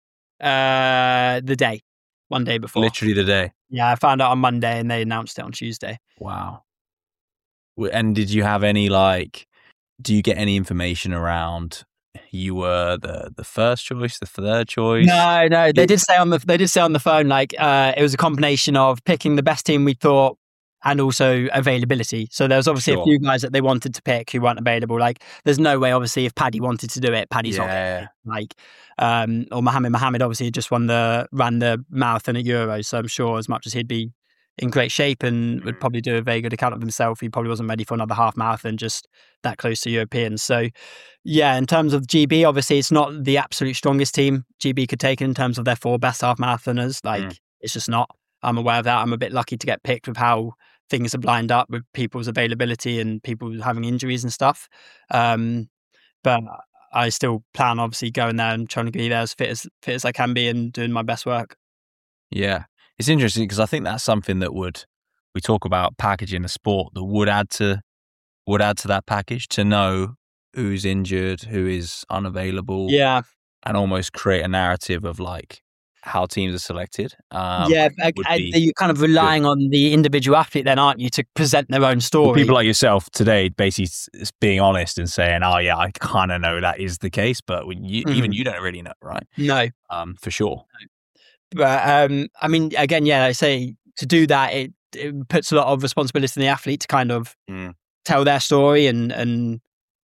Uh, the day, one day before. Literally the day? Yeah, I found out on Monday and they announced it on Tuesday. Wow. And did you have any, like, do you get any information around you were the, the first choice, the third choice? No, no. They did say on the they did say on the phone, like, uh, it was a combination of picking the best team we thought and also availability. So there was obviously sure. a few guys that they wanted to pick who weren't available. Like, there's no way, obviously, if Paddy wanted to do it, Paddy's yeah. not getting it. Like, um, or Mohammed Mohammed obviously had just won the ran the marathon at Euros. So I'm sure as much as he'd be in great shape and would probably do a very good account of himself, he probably wasn't ready for another half marathon just that close to Europeans. So yeah, in terms of G B, obviously it's not the absolute strongest team G B could take in terms of their four best half marathoners. Like mm. it's just not. I'm aware of that. I'm a bit lucky to get picked with how things are lined up with people's availability and people having injuries and stuff. Um, but I still plan obviously going there and trying to be there as fit as fit as I can be and doing my best work. Yeah. It's interesting because I think that's something that would, we talk about packaging the sport, that would add to would add to that package, to know who's injured, who is unavailable. Yeah. And almost create a narrative of like how teams are selected. Um, yeah, I, I, you're kind of relying good. on the individual athlete then, aren't you, to present their own story. Well, people like yourself today basically being honest and saying, oh yeah, I kind of know that is the case, but when you, mm. even you don't really know, right? No. Um, for sure. No. But um, I mean, again, yeah, I say to do that, it, it puts a lot of responsibility on the athlete to kind of mm. tell their story and, and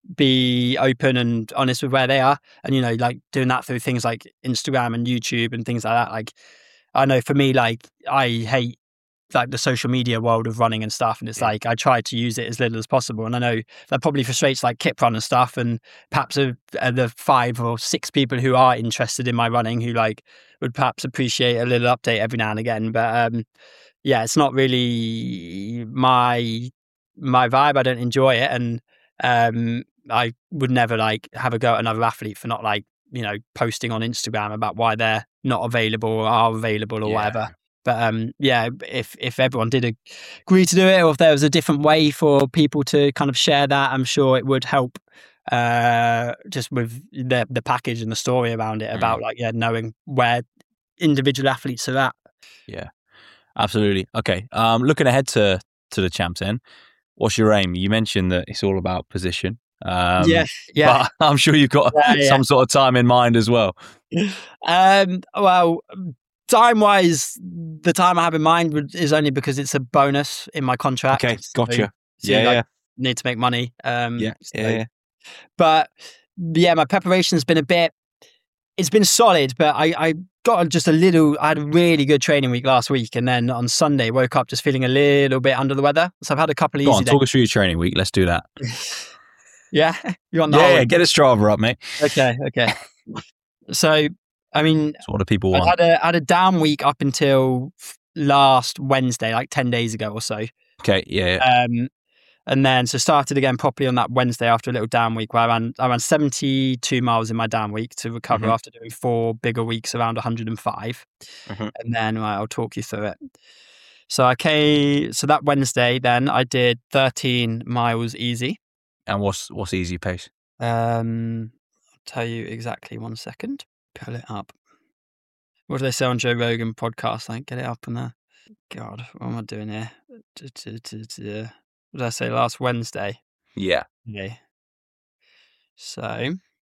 be open and honest with where they are, and you know, like doing that through things like Instagram and YouTube and things like that. Like, I know for me, like I hate like the social media world of running and stuff, and it's Mm. like I try to use it as little as possible. And I know that probably frustrates like Kip Run and stuff, and perhaps uh, uh, the five or six people who are interested in my running who like would perhaps appreciate a little update every now and again. But um, yeah, it's not really my my vibe. I don't enjoy it, and um, I would never like have a go at another athlete for not like, you know, posting on Instagram about why they're not available or are available or Yeah. whatever. But um, yeah, if if everyone did agree to do it, or if there was a different way for people to kind of share that, I'm sure it would help. Uh, just with the the package and the story around it, about Mm. like yeah, knowing where individual athletes are at. Yeah, absolutely. Okay. Um, looking ahead to to the champs, then, what's your aim? You mentioned that it's all about position. Um, yeah, yeah. But I'm sure you've got Yeah, yeah. some sort of time in mind as well. Um, well, time wise, the time I have in mind would, is only because it's a bonus in my contract. Okay, So- gotcha. so, Yeah, like, yeah, need to make money. Um, yeah, so- yeah, yeah. But yeah, my preparation's been a bit. It's been solid, but I, I got just a little. I had a really good training week last week, and then on Sunday woke up just feeling a little bit under the weather. So I've had a couple of Go easy on, days. talk us through your training week. Let's do that. Yeah, you want the Yeah, whole yeah, week? get a Strava up, mate. Okay, okay. So I mean, That's what do people I want. had a I had a down week up until last Wednesday, like ten days ago or so. Okay, yeah, yeah. Um, and then so started again properly on that Wednesday after a little down week where I ran I ran seventy-two miles in my down week to recover Mhm. after doing four bigger weeks around one hundred five. Mhm. And then right, I'll talk you through it. So I came so that Wednesday then I did thirteen miles easy. And what's what's easy pace? Um, I'll tell you exactly one second. Pull it up. What do they say on Joe Rogan podcast? Like, get it up on there. God, what am I doing here? D- d- d- d- What did I say last Wednesday? Yeah. Okay. So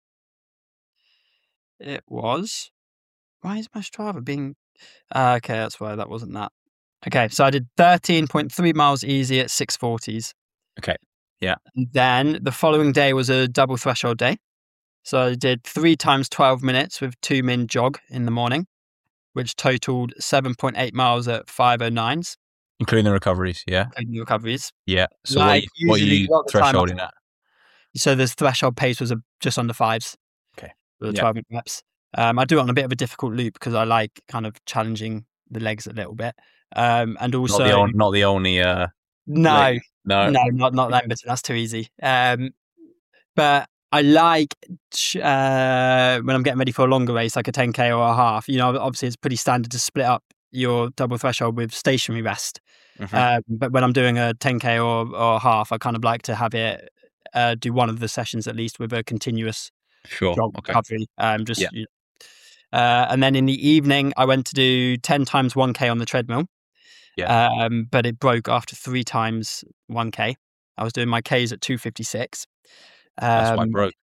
it was. Why is my Strava being? Uh, okay, that's why that wasn't that. Okay, so I did thirteen point three miles easy at six forties. Okay. Yeah. And then the following day was a double threshold day. So I did three times twelve minutes with two min jog in the morning, which totaled seven point eight miles at five oh nines, Including the recoveries, yeah? including recoveries. Yeah. So Like, what, what are usually you a lot of the time I- thresholding at? So the threshold pace was a, just under fives. Okay. For the Yeah. twelve minute reps. Um, I do it on a bit of a difficult loop because I like kind of challenging the legs a little bit. Um, and also, Not the, on, not the only... Uh, no, leg. No. no, not not that, but that's too easy. Um, but I like uh, when I'm getting ready for a longer race, like a ten K or a half. You know, obviously it's pretty standard to split up your double threshold with stationary rest. Mhm. Um, but when I'm doing a ten K or or a half, I kind of like to have it uh, do one of the sessions at least with a continuous Sure. jog Okay. recovery. Um, just Yeah. you uh, and then in the evening, I went to do ten times one K on the treadmill. Yeah. Um, but it broke after three times one K. I was doing my Ks at two fifty-six. That's why it Um, broke.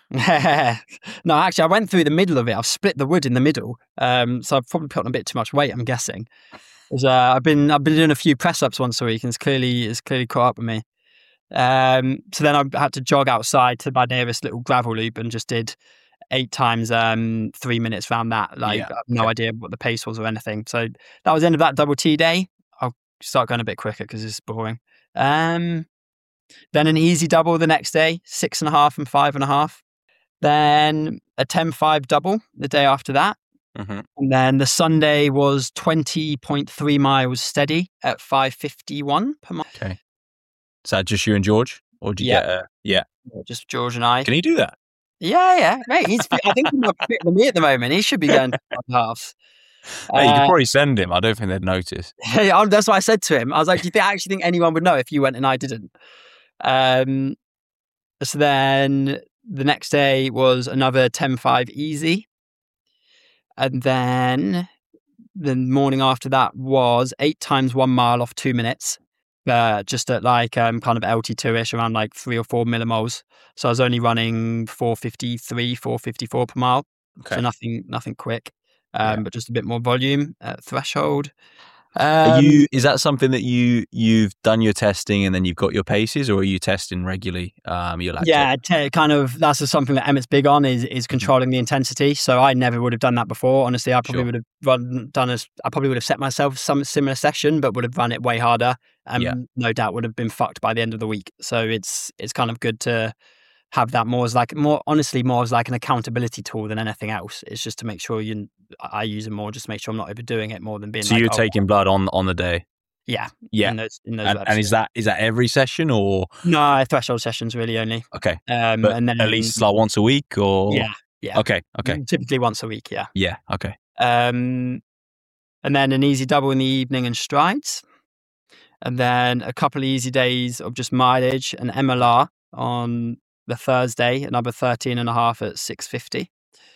no, actually, I went through the middle of it. I've split the wood in the middle, um, so I've probably put on a bit too much weight. I'm guessing. 'Cause, uh, I've been I've been doing a few press ups once a week, and it's clearly it's clearly caught up with me. Um, so then I had to jog outside to my nearest little gravel loop and just did eight times um, three minutes around that. Like Yeah, I have no okay. idea what the pace was or anything. So that was the end of that double T day. I'll start going a bit quicker because it's boring. Um, then an easy double the next day, six and a half and five and a half. Then a ten five double the day after that. Mhm. And then the Sunday was twenty point three miles steady at five fifty-one per mile. Okay. Is that just you and George? Or did you Yeah. get a... Yeah. Just George and I. Can he do that? Yeah, yeah, mate. He's. I think he's more fit than me at the moment. He should be going to five halves. Hey, you could Uh, probably send him. I don't think they'd notice. Hey, I'm- that's what I said to him. I was like, "Do you think, I actually think anyone would know if you went and I didn't?" Um. So then the next day was another ten five easy, and then the morning after that was eight times one mile off two minutes. Uh, just at like um kind of L T two ish, around like three or four millimoles. So I was only running four fifty-three, four fifty-four per mile. Okay. So nothing, nothing quick, um, Yeah. but just a bit more volume at threshold. Are Um, you? Is that something that you you've done your testing and then you've got your paces, or are you testing regularly? Um, your lactate. Yeah, t- kind of. That's just something that Emmett's big on is is controlling the intensity. So I never would have done that before. Honestly, I probably Sure. would have run done as I probably would have set myself some similar session, but would have run it way harder, and Yeah. no doubt would have been fucked by the end of the week. So it's it's kind of good to have that more as like more honestly more as like an accountability tool than anything else. It's just to make sure you. I use it more just to make sure I'm not overdoing it more than being. So like, you're oh, taking blood on on the day. yeah, Yeah. In those in those And, reps, and is yeah. that is that every session or No, threshold sessions really only. okay? Um, But and then at least like once a week or yeah, yeah. Okay, okay, Typically once a week, yeah. yeah, okay. Um, and then an easy double in the evening and strides. And then a couple of easy days of just mileage and M L R on the Thursday, another thirteen and a half at six fifty.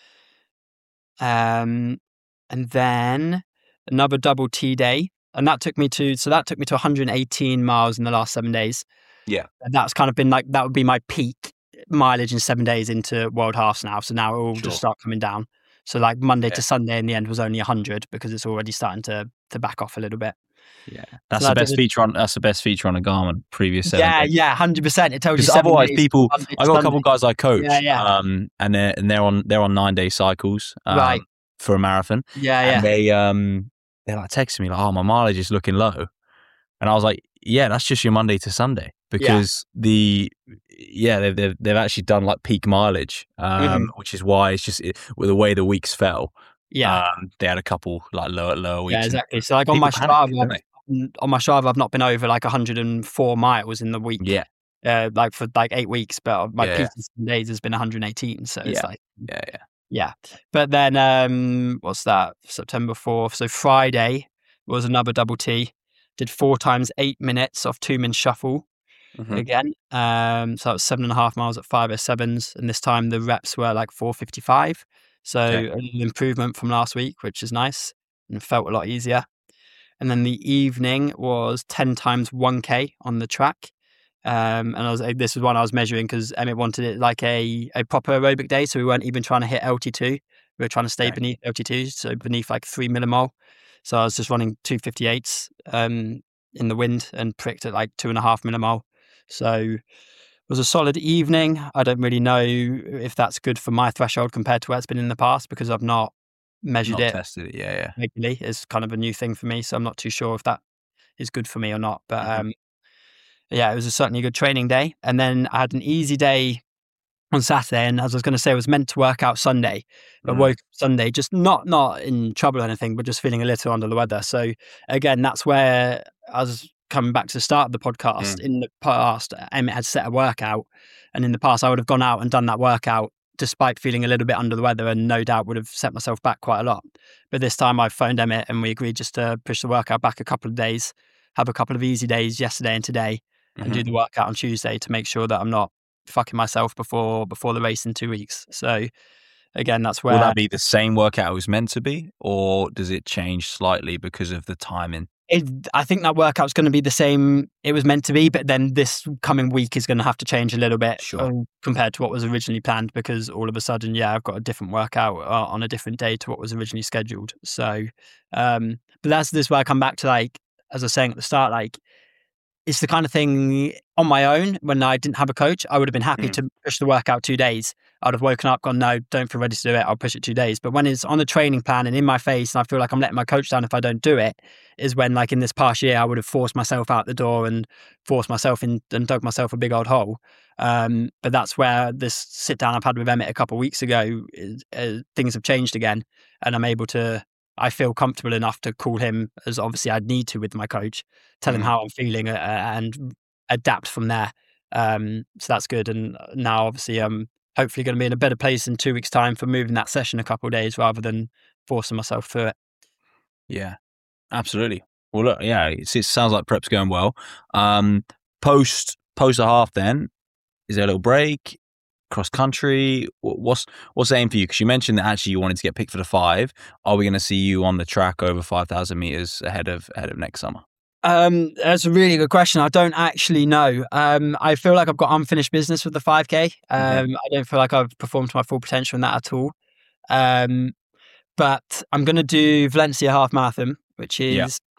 Um, and then another double T day. And that took me to, so that took me to one hundred eighteen miles in the last seven days. Yeah. And that's kind of been like, that would be my peak mileage in seven days into world halves now. So now it will Sure. just start coming down. So like Monday Yeah. to Sunday in the end was only one hundred because it's already starting to to back off a little bit. Yeah, that's So the I best did- feature on that's the best feature on a Garmin. Previous seven Yeah, days. yeah, one hundred percent. It tells you Because seven otherwise, days, people, Monday to I got a couple Sunday. of guys I coach, Yeah, yeah. um, and they're and they're on they're on nine day cycles, um, Right. for a marathon, Yeah, and yeah. they um they're like texting me like, oh, my mileage is looking low, and I was like, yeah, that's just your Monday to Sunday because the yeah they've they've, they've actually done like peak mileage, um, Mhm. which is why it's just it, with the way the weeks fell, Yeah, um, they had a couple like lower lower weeks. yeah, and exactly. So like on my people panic, Strava, don't they? on my Strava, I've not been over like one hundred four miles in the week. Yeah, Uh, like for like eight weeks, but my Yeah, peak yeah. in seven days has been one hundred eighteen. So it's Yeah. like, yeah, yeah. yeah. But then, um, what's that? September fourth. So Friday was another double T. Did four times eight minutes of two min shuffle Mhm. again. Um, so that was seven and a half miles at five oh sevens. And this time the reps were like four fifty-five. So Okay. a little improvement from last week, which is nice and felt a lot easier. And then the evening was ten times one K on the track. Um, and I was this was one I was measuring because Emmett wanted it like a, a proper aerobic day. So we weren't even trying to hit L T two. We were trying to stay Okay. beneath L T two, so beneath like three millimole. So I was just running two fifty-eights um, in the wind and pricked at like two and a half millimole. So it was a solid evening. I don't really know if that's good for my threshold compared to where it's been in the past because I've not measured Not it tested it. Yeah, yeah. regularly. It's kind of a new thing for me, so I'm not too sure if that is good for me or not. But Mhm. um, yeah, it was a certainly a good training day. And then I had an easy day on Saturday, and as I was going to say, I was meant to work out Sunday, but Mm. woke up Sunday just not not in trouble or anything, but just feeling a little under the weather. So again, that's where I was coming back to the start of the podcast. In the past, Emmett had set a workout, and in the past, I would have gone out and done that workout despite feeling a little bit under the weather, and no doubt would have set myself back quite a lot. But this time, I phoned Emmett, and we agreed just to push the workout back a couple of days, have a couple of easy days yesterday and today, and do Mhm. the workout on Tuesday to make sure that I'm not fucking myself before before the race in two weeks. So again, that's where Will that be the same workout it was meant to be, or does it change slightly because of the timing? it, I think that workout's going to be the same it was meant to be, but then this coming week is going to have to change a little bit Sure. um, compared to what was originally planned because all of a sudden, yeah, I've got a different workout uh, on a different day to what was originally scheduled. So, um, but that's this where I come back to like as I was saying at the start, like it's the kind of thing on my own when I didn't have a coach, I would have been happy Mm. to push the workout two days. I'd have woken up, gone, no, don't feel ready to do it. I'll push it two days. But when it's on the training plan and in my face and I feel like I'm letting my coach down if I don't do it, is when like in this past year, I would have forced myself out the door and forced myself in and dug myself a big old hole. Um, but that's where this sit down I've had with Emmett a couple of weeks ago, is, uh, things have changed again. And I'm able to, I feel comfortable enough to call him as obviously I'd need to with my coach, tell him Mhm. how I'm feeling uh, and adapt from there. Um, so that's good. And now obviously I'm hopefully going to be in a better place in two weeks' time for moving that session a couple of days rather than forcing myself through it. Yeah, absolutely. Well, look, yeah, it's, it sounds like prep's going well. Um, post post a half, then is there a little break? Cross country? Wh- What's what's the aim for you? Because you mentioned that actually you wanted to get picked for the five. Are we going to see you on the track over five thousand meters ahead of ahead of next summer? Um, that's a really good question. I don't actually know. Um, I feel like I've got unfinished business with the five K. Um, Mhm. I don't feel like I've performed to my full potential in that at all. Um, but I'm going to do Valencia half marathon, which is Yeah.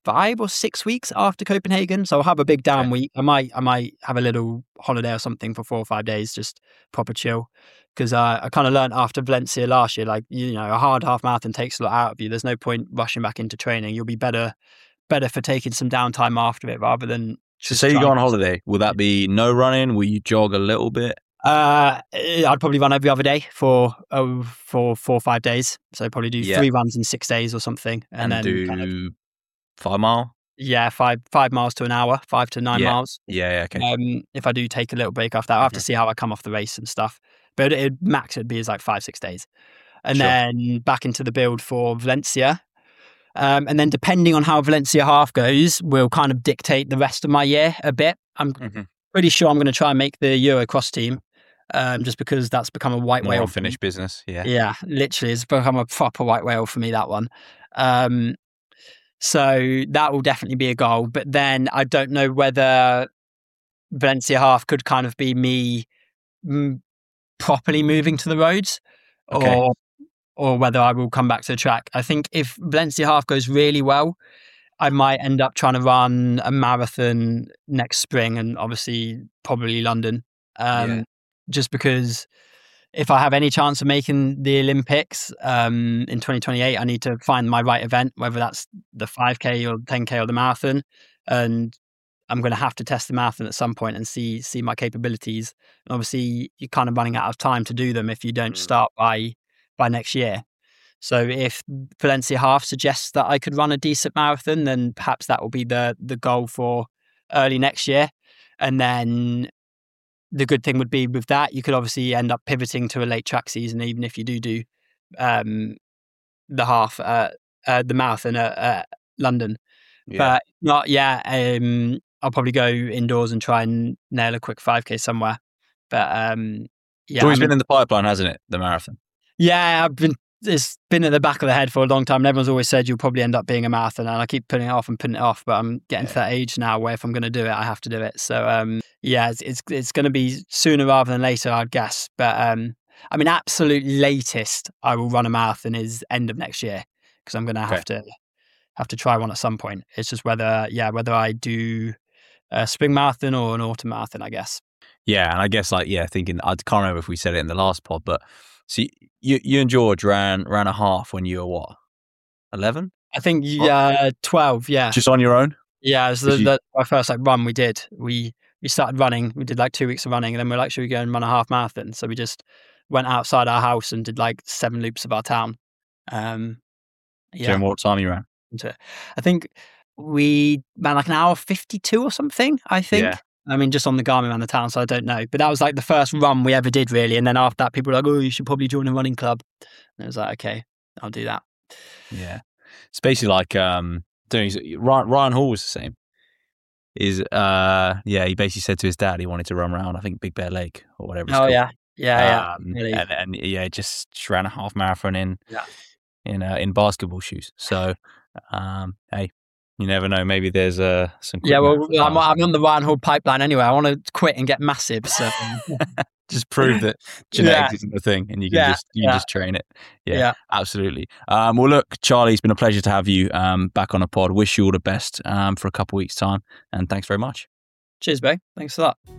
five or six weeks after Copenhagen. So I'll have a big down Okay. week. I might I might have a little holiday or something for four or five days, just proper chill. Because uh, I kind of learned after Valencia last year, like, you know, a hard half marathon takes a lot out of you. There's no point rushing back into training. You'll be better better for taking some downtime after it rather than So just say you go trying on to- holiday, will that be no running? Will you jog a little bit? Uh, I'd probably run every other day for uh, for four or five days. So probably do Yeah. three runs in six days or something, and, And, then do kind of, five mile? yeah, five five miles to an hour, five to nine Yeah. miles. Yeah, yeah, okay. Um, if I do take a little break after that, I have to Mhm. see how I come off the race and stuff. But it, max it'd be is like five six days, and Sure. then back into the build for Valencia. Um, and then depending on how Valencia half goes, will kind of dictate the rest of my year a bit. I'm Mhm. pretty sure I'm going to try and make the Eurocross team, um, just because that's become a white More whale. for me. unfinished business, yeah. Yeah, literally, it's become a proper white whale for me, that one. Um, so that will definitely be a goal. But then I don't know whether Valencia half could kind of be me mm, properly moving to the roads, Okay. or or whether I will come back to the track. I think if Valencia half goes really well, I might end up trying to run a marathon next spring, and obviously probably London. Um, Yeah. Just because if I have any chance of making the Olympics um, in twenty twenty-eight, I need to find my right event, whether that's the five K or ten K or the marathon. And I'm going to have to test the marathon at some point and see see my capabilities. And obviously, you're kind of running out of time to do them if you don't Mm. start by by next year. So if Valencia half suggests that I could run a decent marathon, then perhaps that will be the the goal for early next year. And then the good thing would be with that, you could obviously end up pivoting to a late track season, even if you do do um, the half, uh, uh, the marathon at uh, London. Yeah. But not yeah. Um, I'll probably go indoors and try and nail a quick five K somewhere. But um, yeah, It's always I mean, been in the pipeline, hasn't it? The marathon. yeah, I've been. It's been at the back of the head for a long time, and everyone's always said you'll probably end up being a marathon. And I keep putting it off and putting it off, but I'm getting Yeah. to that age now where if I'm going to do it, I have to do it. So um, yeah, it's it's, it's going to be sooner rather than later, I'd guess. But um, I mean, absolute latest I will run a marathon is end of next year, because I'm going to have to have to try one at some point. It's just whether yeah whether I do a spring marathon or an autumn marathon, I guess. Yeah, and I guess like yeah, thinking I can't remember if we said it in the last pod, but see, you you and George ran ran a half when you were what, eleven? I think yeah, twelve. Yeah, Just on your own? yeah. It was the, Did you- the, our first like run we did. We we started running. We did like two weeks of running, and then we were like, should we go and run a half marathon? So we just went outside our house and did like seven loops of our town. Um, Do you yeah, remember what time you ran? to- I think we ran like an hour fifty-two or something. I think. Yeah. I mean, just on the Garmin around the town, so I don't know. But that was like the first run we ever did, really. And then after that, people were like, "Oh, you should probably join a running club." And I was like, "Okay, I'll do that." Yeah, it's basically like um doing Ryan, Ryan Hall was the same. Is uh yeah, he basically said to his dad he wanted to run around I think Big Bear Lake or whatever. It's Oh called. yeah, yeah, yeah. Um, Really. and, and yeah, just ran a half marathon in Yeah. in uh, in basketball shoes. So um, hey, you never know. Maybe there's uh, some. quick Yeah, well, marathon I'm, times. I'm on the Ryan Hall pipeline anyway. I want to quit and get massive. So Just prove that genetics Yeah. isn't a thing, and you can Yeah, just you yeah. just train it. Yeah, Yeah. absolutely. Um, well, look, Charlie, it's been a pleasure to have you um, back on a pod. Wish you all the best um, for a couple weeks time, and thanks very much. cheers, bro. Thanks a lot.